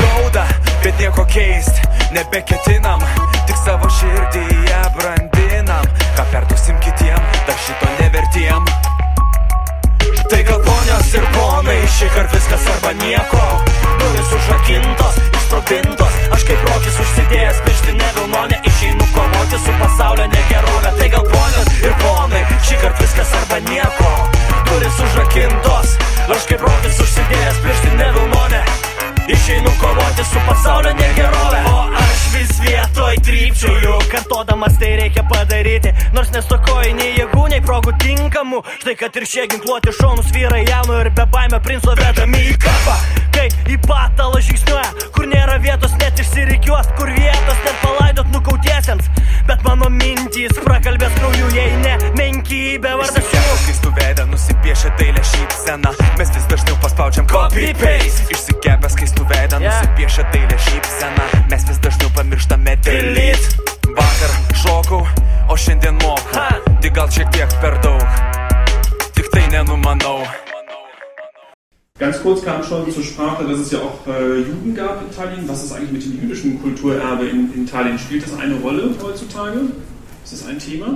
nebeketinam, tik savo širdyje brandinam. Ką perduosim kitiem, dar šito nevertiem. Tai gal ponios ir ponai, šįkart viskas arba nieko. Durys užrakintos, išsprogdintos, aš kaip rokis užsidėjęs pirštinę vilnonę, išeinu kovoti su pasaulio negerove. Tai gal ponios ir ponai, šįkart viskas arba nieko. Durys užrakintos, aš kaip rokis užsidėjęs pirštinę vilnonę, išeinu kovoti su pasaulio negerove. O aš vis vietoj trypčiauju, kartodamas tai reikia padaryti, nors nestokoju nei jėgų, nei progų tinkamų. Štai kad ir šie ginkluoti šaunus vyrai jaunų ir be baimę princo vedami į kapą. Kai į patalą žingsniuoja, kur nėra vietos net išsirikiuos, kur vietos net palaidot nukautiesiems. Bet mano mintys prakalbės krauju, jei ne menkybė vardas jų. Keistų veidą nusipiešia dailę šypseną, mes vis dažniau paspaudžiam copy-paste. Išsikepęs keistų veidą nusipiešia dailę šypseną, mes vis dažniau pamirštame delete. Vakar šokau, o šiandien moku, tik gal šiek tiek per daug, tik tai nenumanau. Ganz kurz kam schon zur Sprache, dass es ja auch Juden gab in Tallinn. Was ist eigentlich mit dem jüdischen Kulturerbe in Tallinn? Spielt das eine Rolle heutzutage? Ist das ein Thema?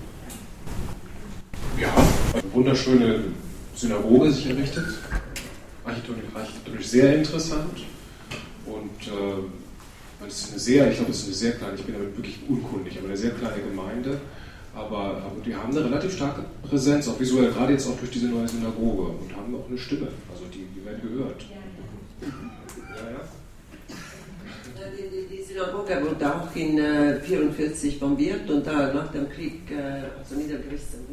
Ja, eine wunderschöne Synagoge sich errichtet. Architektonisch sehr interessant. Und es ist eine sehr, ich glaube, es ist eine sehr kleine, ich bin damit wirklich unkundig, aber eine sehr kleine Gemeinde. Aber die haben eine relativ starke Präsenz, auch visuell, gerade jetzt auch durch diese neue Synagoge, und haben auch eine Stimme, also die werden gehört. Die Synagoge wurde auch in 1944 bombiert und da nach dem Krieg also niedergerissen.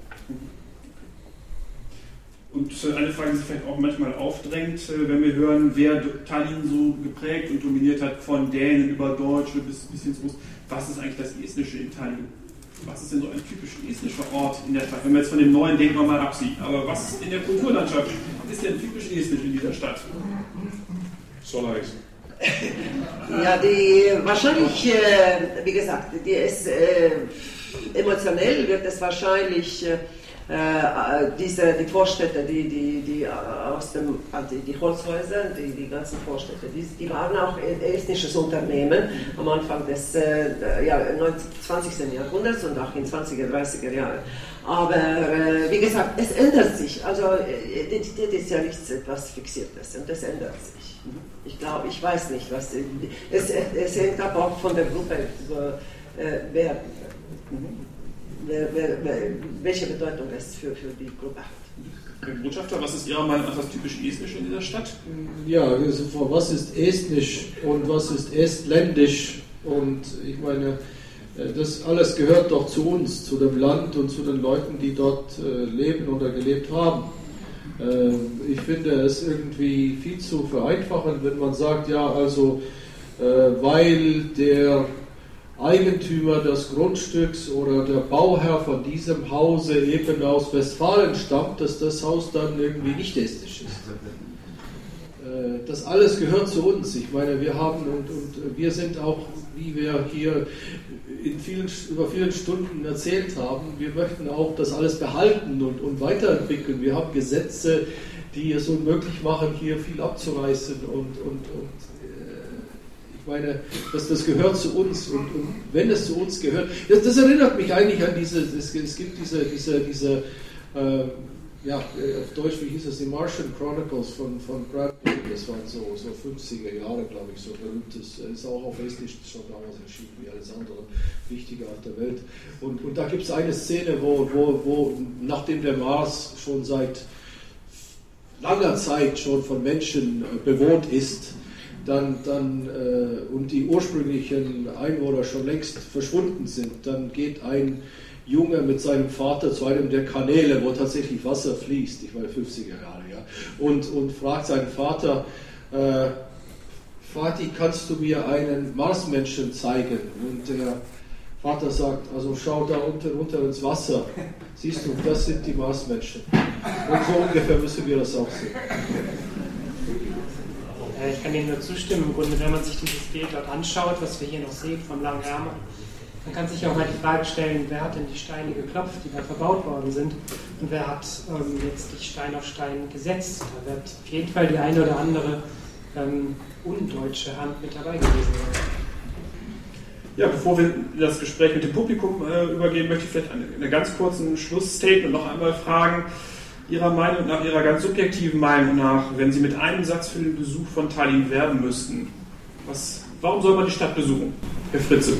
Und eine Frage, die sich vielleicht auch manchmal aufdrängt, wenn wir hören, wer Tallinn so geprägt und dominiert hat, von Dänen über Deutsche bis hin zu Russen. Was ist eigentlich das Estnische in Tallinn? Was ist denn so ein typisch estnischer Ort in der Stadt? Wenn man jetzt von dem neuen Denkmal mal absieht. Aber was in der Kulturlandschaft ist denn typisch estnisch in dieser Stadt? Solaris. Ja, wahrscheinlich, wie gesagt, emotionell wird es wahrscheinlich die Vorstädte, die aus dem, die Holzhäuser, die ganzen Vorstädte, die waren auch estnisches Unternehmen am Anfang des 20. Jahrhunderts und auch in 20er, 30er Jahren. Aber wie gesagt, es ändert sich. Also Identität ist ja nichts etwas Fixiertes und das ändert sich. Ich weiß nicht, was es hängt ab auch von der Gruppe, welche Bedeutung es für die Gruppe hat. Herr Botschafter, was ist Ihrer Meinung nach das typisch Estnische in dieser Stadt? Ja, also was ist estnisch und was ist estländisch? Und ich meine, das alles gehört doch zu uns, zu dem Land und zu den Leuten, die dort leben oder gelebt haben. Ich finde es irgendwie viel zu vereinfachend, wenn man sagt, ja, also weil der Eigentümer des Grundstücks oder der Bauherr von diesem Hause eben aus Westfalen stammt, dass das Haus dann irgendwie nicht estnisch ist. Das alles gehört zu uns. Ich meine, wir haben und wir sind auch, wie wir hier über vielen Stunden erzählt haben, wir möchten auch das alles behalten und weiterentwickeln. Wir haben Gesetze, die es unmöglich machen, hier viel abzureißen und ich meine, das gehört zu uns und wenn es zu uns gehört, das erinnert mich eigentlich an es gibt diese auf Deutsch, wie hieß es, die Martian Chronicles von Brad Pitt, das waren so 50er Jahre, glaube ich, so berühmtes, ist auch auf Estnisch schon damals erschienen, wie alles andere Wichtige auf der Welt. Und da gibt es eine Szene, wo nachdem der Mars schon seit langer Zeit schon von Menschen bewohnt ist, und die ursprünglichen Einwohner schon längst verschwunden sind, dann geht ein Junge mit seinem Vater zu einem der Kanäle, wo tatsächlich Wasser fließt, ich meine 50er Jahre, ja, und fragt seinen Vater, Vati, kannst du mir einen Marsmenschen zeigen? Und der Vater sagt, also schau da unter ins Wasser, siehst du, das sind die Marsmenschen. Und so ungefähr müssen wir das auch sehen. Ich kann dem nur zustimmen, im Grunde, wenn man sich dieses Bild dort anschaut, was wir hier noch sehen vom Langen Ärmel, dann kann sich auch mal die Frage stellen, wer hat denn die Steine geklopft, die da verbaut worden sind, und wer hat letztlich Stein auf Stein gesetzt. Da wird auf jeden Fall die eine oder andere undeutsche Hand mit dabei gewesen sein. Ja, bevor wir das Gespräch mit dem Publikum übergehen, möchte ich vielleicht eine ganz kurzen Schlussstatement noch einmal fragen. Ihrer Meinung nach, Ihrer ganz subjektiven Meinung nach, wenn Sie mit einem Satz für den Besuch von Tallinn werben müssten, warum soll man die Stadt besuchen? Herr Fritze.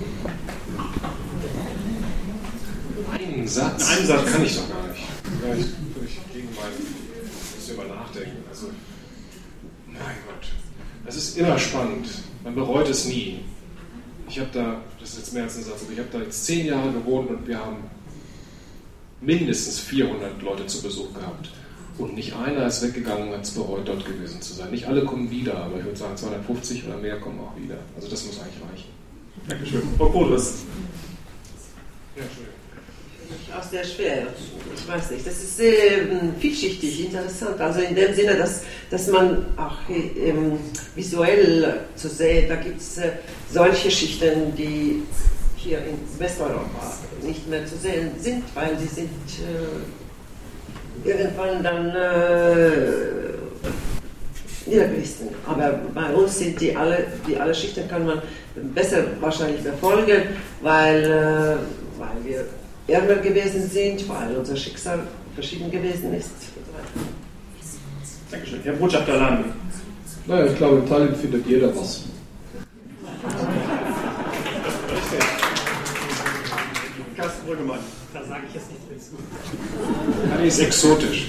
Einen Satz? Einen Satz kann ich doch gar nicht. Vielleicht würde ich gegen müsste mal nachdenken. Also, mein Gott, es ist immer spannend. Man bereut es nie. Ich habe da, das ist jetzt mehr als ein Satz, aber ich habe da jetzt 10 Jahre gewohnt und wir haben mindestens 400 Leute zu Besuch gehabt. Und nicht einer ist weggegangen und hat es bereut, dort gewesen zu sein. Nicht alle kommen wieder, aber ich würde sagen, 250 oder mehr kommen auch wieder. Also das muss eigentlich reichen. Dankeschön. Frau Kodres. Ja, Entschuldigung. Auch sehr schwer. Ich weiß nicht. Das ist sehr vielschichtig, interessant. Also in dem Sinne, dass man auch visuell zu sehen, da gibt es solche Schichten, die hier in Westeuropa nicht mehr zu sehen sind, weil sie sind irgendwann dann niedergerissen. Aber bei uns sind die alle Schichten kann man besser wahrscheinlich verfolgen, weil wir ärmer gewesen sind, weil unser Schicksal verschieden gewesen ist. Dankeschön. Herr Botschafter Lamy. Naja, ich glaube, in Tallinn findet jeder was. Carsten Brüggemann. Da sage ich jetzt nicht dazu. Tallinn ist exotisch.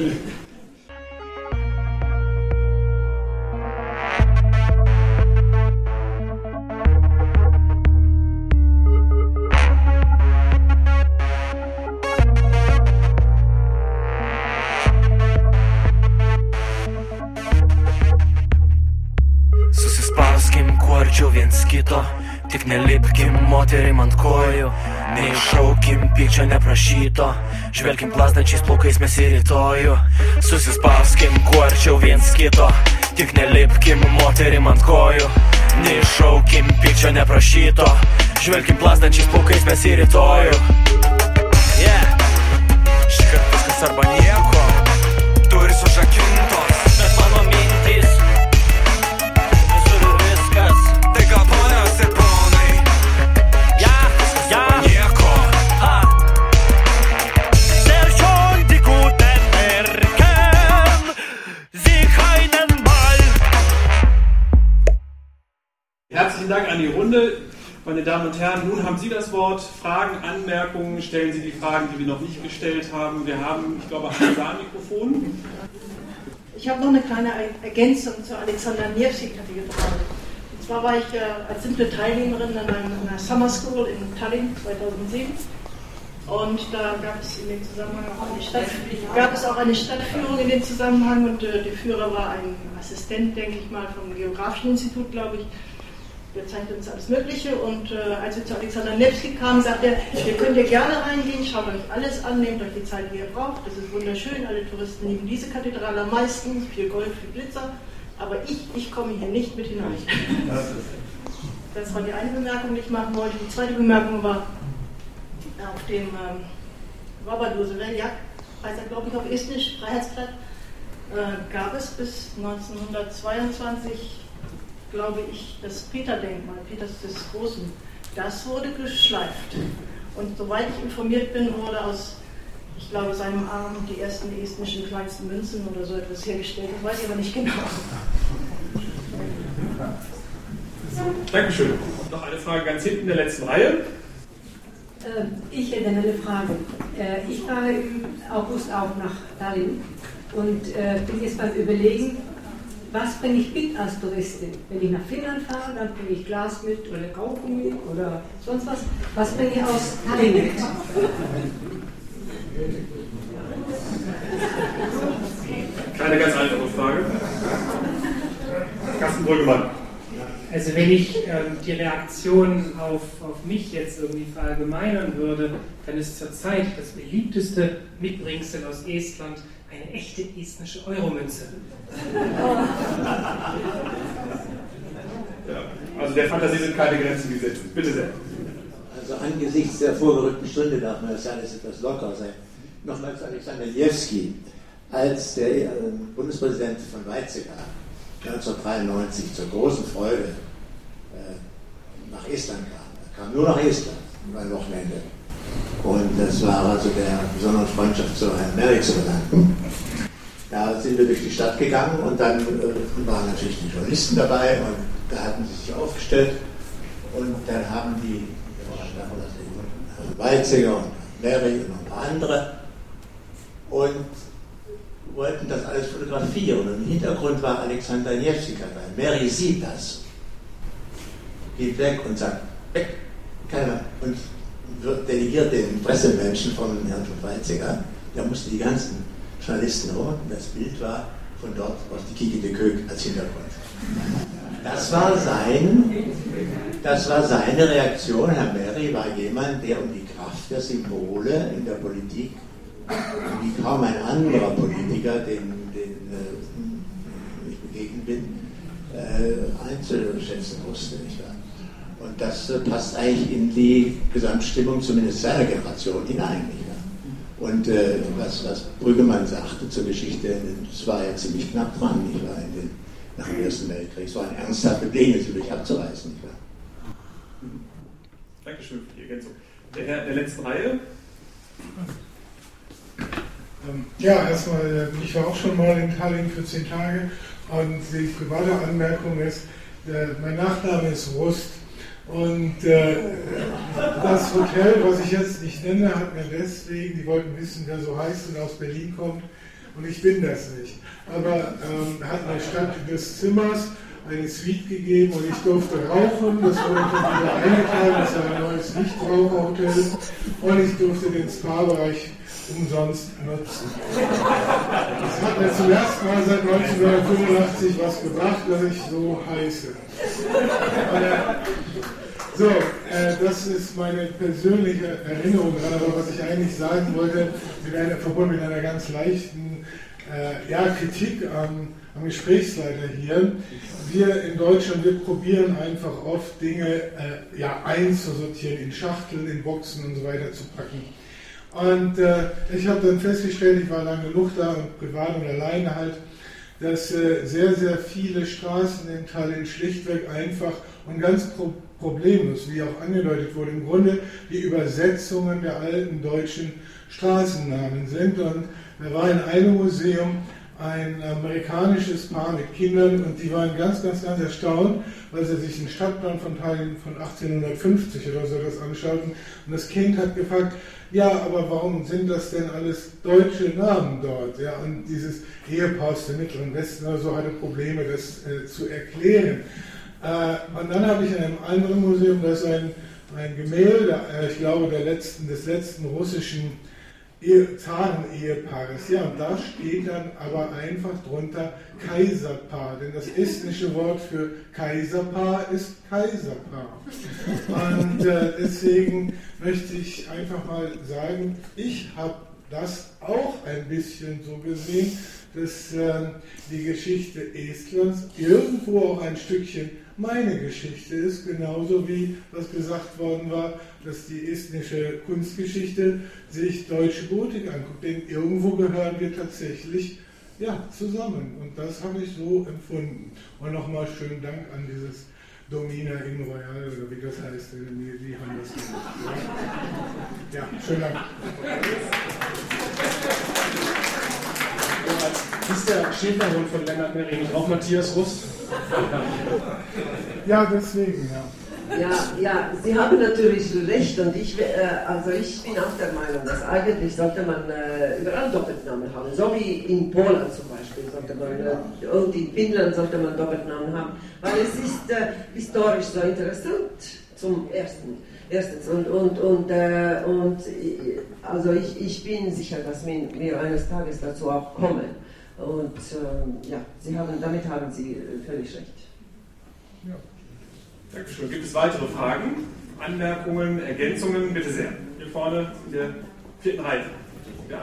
Susispauskim kuo arčiau viens kito, tik nelipkim moterim ant kojų, neiššaukim pykčio neprašyto, žvelkim plazdančiais plaukais mes į rytojų. Susispauskim kuo arčiau viens kito, tik nelipkim moterim ant kojų, neiššaukim pykčio neprašyto, žvelkim plazdančiais plaukais mes į rytojų. Šįkart viskas arba nieko, durys užrakintos, bet mano mintys visur ir viskas. Tai gal ponios ir ponai, viskas arba nieko. Sehr schön die guten Werken, sie keinen Ball. Herzlichen Dank an die Runde. Meine Damen und Herren, nun haben Sie das Wort. Fragen, Anmerkungen, stellen Sie die Fragen, die wir noch nicht gestellt haben. Wir haben, ich glaube, ein Mikrofon. Ich habe noch eine kleine Ergänzung zur Alexander Nevsky-Kathedrale. Und zwar war ich als simple Teilnehmerin an einer Summer School in Tallinn 2007. Und da gab es in dem Zusammenhang auch eine Stadtführung in dem Zusammenhang. Und der Führer war ein Assistent, denke ich mal, vom Geografischen Institut, glaube ich. Der zeigte uns alles Mögliche und als wir zu Alexander Nevsky kamen, sagte er, ihr könnt hier gerne reingehen, schaut euch alles an, nehmt euch die Zeit, die ihr braucht, das ist wunderschön, alle Touristen lieben diese Kathedrale am meisten, viel Gold, viel Glitzer, aber ich komme hier nicht mit hinein. Das war die eine Bemerkung, die ich machen wollte. Die zweite Bemerkung war, auf dem Babadoseveljak, heißt er glaube ich auf Estnisch, Freiheitsblatt, gab es bis 1922 glaube ich, das Peter-Denkmal, Peters des Großen, das wurde geschleift. Und soweit ich informiert bin, wurde aus, ich glaube, seinem Arm die ersten estnischen kleinsten Münzen oder so etwas hergestellt. Das weiß ich aber nicht genau. Dankeschön. Noch eine Frage ganz hinten in der letzten Reihe. Ich hätte eine Frage. Ich fahre im August auch nach Tallinn und bin jetzt beim Überlegen, was bringe ich mit als Touristin? Wenn ich nach Finnland fahre, dann bringe ich Glas mit oder Kaugummi oder sonst was. Was bringe ich aus Tallinn mit? Keine ganz einfache Frage. Carsten Brüggemann. Also wenn ich die Reaktion auf mich jetzt irgendwie verallgemeinern würde, dann ist zurzeit das beliebteste Mitbringsel aus Estland eine echte estnische Euromünze. Ja, also der Fantasie sind keine Grenzen gesetzt. Bitte sehr. Also angesichts der vorgerückten Stunde darf man das alles etwas locker sein. Nochmal zu Alexander Nevsky. Als der Bundespräsident von Weizsäcker 1993 zur großen Freude nach Estland kam nur nach Estland beim Wochenende. Und das war also der besonderen Freundschaft zu Herrn Merrick zu verdanken. Da sind wir durch die Stadt gegangen und dann waren natürlich die Journalisten dabei und da hatten sie sich aufgestellt und dann haben die Weizsäcker und Merrick und noch ein paar andere und wollten das alles fotografieren und im Hintergrund war Alexander Nevsky dabei. Mary sieht das, geht weg und sagt, weg, keiner, und delegiert den Pressemenschen von Herrn von Weizsäcker, der musste die ganzen Journalisten holen, das Bild war von dort aus die Kiki de Köck als Hintergrund. Das war seine Reaktion. Herr Mary war jemand, der um die Kraft der Symbole in der Politik, wie kaum ein anderer Politiker, den ich begegnet bin, einzuschätzen wusste. Nicht wahr? Und das passt eigentlich in die Gesamtstimmung zumindest seiner Generation hinein. Nicht wahr? Und was Brüggemann sagte zur Geschichte, das war ja ziemlich knapp dran, nicht wahr? Nach dem Ersten Weltkrieg. Es waren ernsthafte Pläne, natürlich abzureißen. Nicht wahr? Dankeschön für die Ergänzung. Der Herr der letzten Reihe. Ja, erstmal, ich war auch schon mal in Tallinn für 10 Tage und die private Anmerkung ist, mein Nachname ist Rust. Und das Hotel, was ich jetzt nicht nenne, hat mir deswegen, die wollten wissen, wer so heißt und aus Berlin kommt, und ich bin das nicht. Aber hat mir statt des Zimmers eine Suite gegeben und ich durfte rauchen, das wurde dann wieder eingeteilt, das war ein neues Nichtraucherhotel, und ich durfte den Spa-Bereich umsonst nutzen. Das hat mir zum ersten Mal seit 1985 was gebracht, dass ich so heiße. So, das ist meine persönliche Erinnerung daran, aber was ich eigentlich sagen wollte, verbunden mit einer ganz leichten Kritik am Gesprächsleiter hier. Wir in Deutschland, wir probieren einfach oft Dinge einzusortieren, in Schachteln, in Boxen und so weiter zu packen. Und ich habe dann festgestellt, ich war lange genug da und privat und alleine halt, dass sehr, sehr viele Straßen in Tallinn schlichtweg einfach und ganz problemlos, wie auch angedeutet wurde, im Grunde die Übersetzungen der alten deutschen Straßennamen sind. Und da war in einem Museum ein amerikanisches Paar mit Kindern und die waren ganz, ganz, ganz erstaunt, weil sie sich den Stadtplan von Tallinn von 1850 oder so das anschauten. Und das Kind hat gefragt, ja, aber warum sind das denn alles deutsche Namen dort? Ja, und dieses Ehepaar aus dem Mittleren Westen oder so hatte Probleme, das zu erklären. Und dann habe ich in einem anderen Museum, das ist ein Gemälde, ich glaube, des letzten russischen Zaren-Ehepaares. Ja, und da steht dann aber einfach drunter Kaiserpaar, denn das estnische Wort für Kaiserpaar ist Kaiserpaar. Und deswegen möchte ich einfach mal sagen, ich habe das auch ein bisschen so gesehen, dass die Geschichte Estlands irgendwo auch ein Stückchen meine Geschichte ist, genauso wie was gesagt worden war, dass die estnische Kunstgeschichte sich deutsche Gotik anguckt, denn irgendwo gehören wir tatsächlich zusammen, und das habe ich so empfunden. Und nochmal schönen Dank an dieses Domina in Royal, oder wie das heißt, die haben das gemacht. Ja, schönen Dank. Ist der Schäferhund von Lennart Mering auch Matthias Rust? Ja, deswegen, ja. Ja, Sie haben natürlich recht, und ich bin auch der Meinung, dass eigentlich sollte man überall Doppelnamen haben, so wie in Polen zum Beispiel sollte man, und in Finnland sollte man Doppelnamen haben, weil es ist historisch so interessant zum Erstens also ich bin sicher, dass wir eines Tages dazu auch kommen, und damit haben Sie völlig recht. Ja. Dankeschön. Gibt es weitere Fragen, Anmerkungen, Ergänzungen? Bitte sehr. Hier vorne in der 4. Reihe. Ja.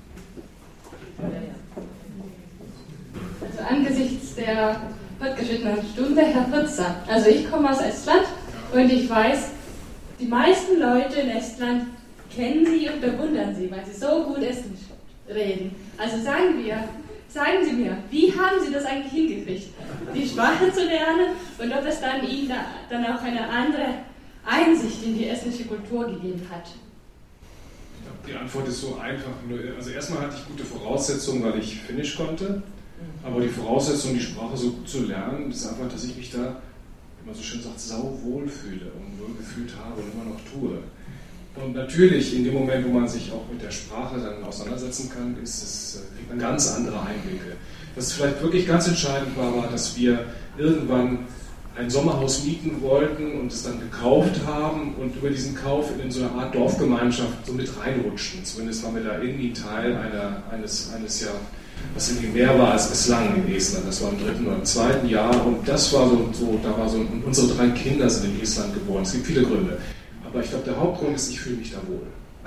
Also angesichts der fortgeschrittenen Stunde, Herr Pritzer, also ich komme aus Estland und ich weiß, die meisten Leute in Estland kennen Sie und bewundern Sie, weil Sie so gut Estnisch reden. Also sagen Sie mir, wie haben Sie das eigentlich hingekriegt, die Sprache zu lernen, und ob es dann Ihnen dann auch eine andere Einsicht in die estnische Kultur gegeben hat? Die Antwort ist so einfach. Also erstmal hatte ich gute Voraussetzungen, weil ich Finnisch konnte. Aber die Voraussetzung, die Sprache so gut zu lernen, ist einfach, dass ich mich da, wie man so schön sagt, sauwohl fühle und wohlgefühlt habe und immer noch tue. Und natürlich, in dem Moment, wo man sich auch mit der Sprache dann auseinandersetzen kann, kriegt man ganz andere Einblicke. Was vielleicht wirklich ganz entscheidend war, dass wir irgendwann ein Sommerhaus mieten wollten und es dann gekauft haben und über diesen Kauf in so eine Art Dorfgemeinschaft so mit reinrutschten. Zumindest waren wir da irgendwie Teil eines ja, was irgendwie mehr war als bislang in Estland. Das war im 3. oder im 2. Jahr und das war und unsere 3 Kinder sind in Estland geboren. Es gibt viele Gründe. Aber ich glaube, der Hauptgrund ist, ich fühle mich da wohl.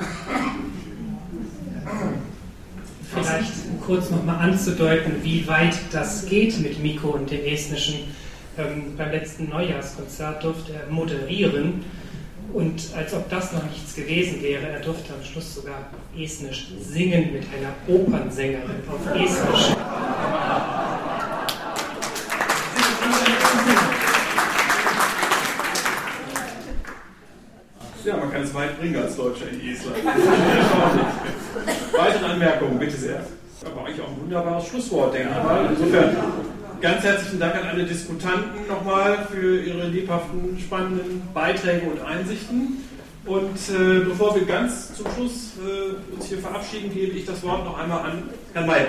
Vielleicht kurz nochmal anzudeuten, wie weit das geht mit Mikko und dem Estnischen. Beim letzten Neujahrskonzert durfte er moderieren und als ob das noch nichts gewesen wäre, er durfte am Schluss sogar Estnisch singen mit einer Opernsängerin auf Estnisch. Ja, man kann es weit bringen als Deutscher in Estland. Weitere Anmerkungen, bitte sehr. Das war eigentlich auch ein wunderbares Schlusswort, denke ich mal. Insofern ganz herzlichen Dank an alle Diskutanten nochmal für ihre lebhaften, spannenden Beiträge und Einsichten. Und bevor wir ganz zum Schluss uns hier verabschieden, gebe ich das Wort noch einmal an Herrn Mayer.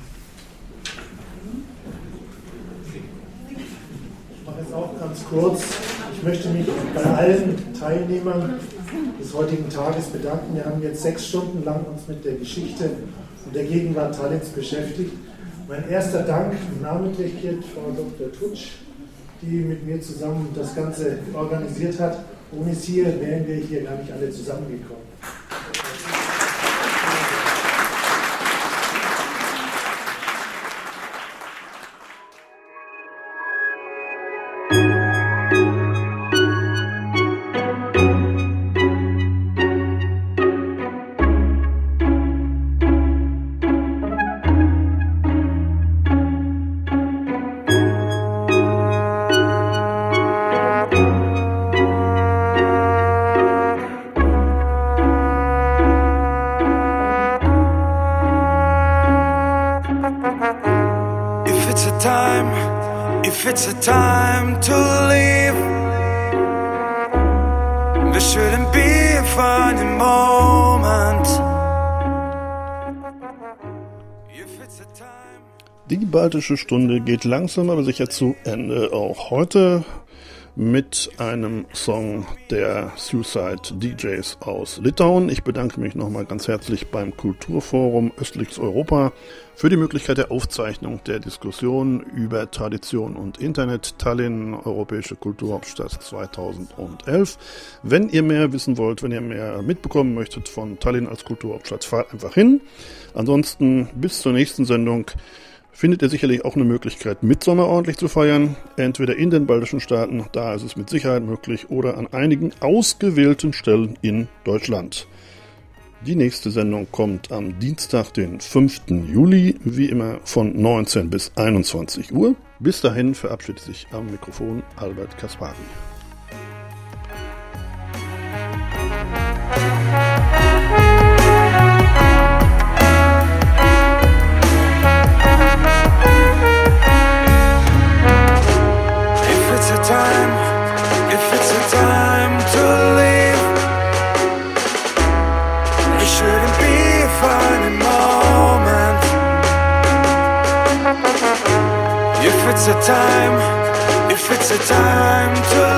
Ich mache es auch ganz kurz. Ich möchte mich bei allen Teilnehmern des heutigen Tages bedanken. Wir haben jetzt 6 Stunden lang uns mit der Geschichte und der Gegenwart Tallinns beschäftigt. Mein erster Dank namentlich geht Frau Dr. Tutsch, die mit mir zusammen das Ganze organisiert hat. Ohne sie wären wir hier gar nicht alle zusammengekommen. It's a time to leave. There shouldn't be a funny moment. Die baltische Stunde geht langsam aber sicher zu Ende. Auch heute mit einem Song der Suicide DJs aus Litauen. Ich bedanke mich nochmal ganz herzlich beim Kulturforum Östliches Europa für die Möglichkeit der Aufzeichnung der Diskussion über Tradition und Internet Tallinn, Europäische Kulturhauptstadt 2011. Wenn ihr mehr wissen wollt, wenn ihr mehr mitbekommen möchtet von Tallinn als Kulturhauptstadt, fahrt einfach hin. Ansonsten bis zur nächsten Sendung findet ihr sicherlich auch eine Möglichkeit, Mitsommer ordentlich zu feiern. Entweder in den baltischen Staaten, da ist es mit Sicherheit möglich, oder an einigen ausgewählten Stellen in Deutschland. Die nächste Sendung kommt am Dienstag, den 5. Juli, wie immer von 19 bis 21 Uhr. Bis dahin verabschiedet sich am Mikrofon Albert Kaspari. If it's a time to leave, there shouldn't be a funny moment. If it's a time to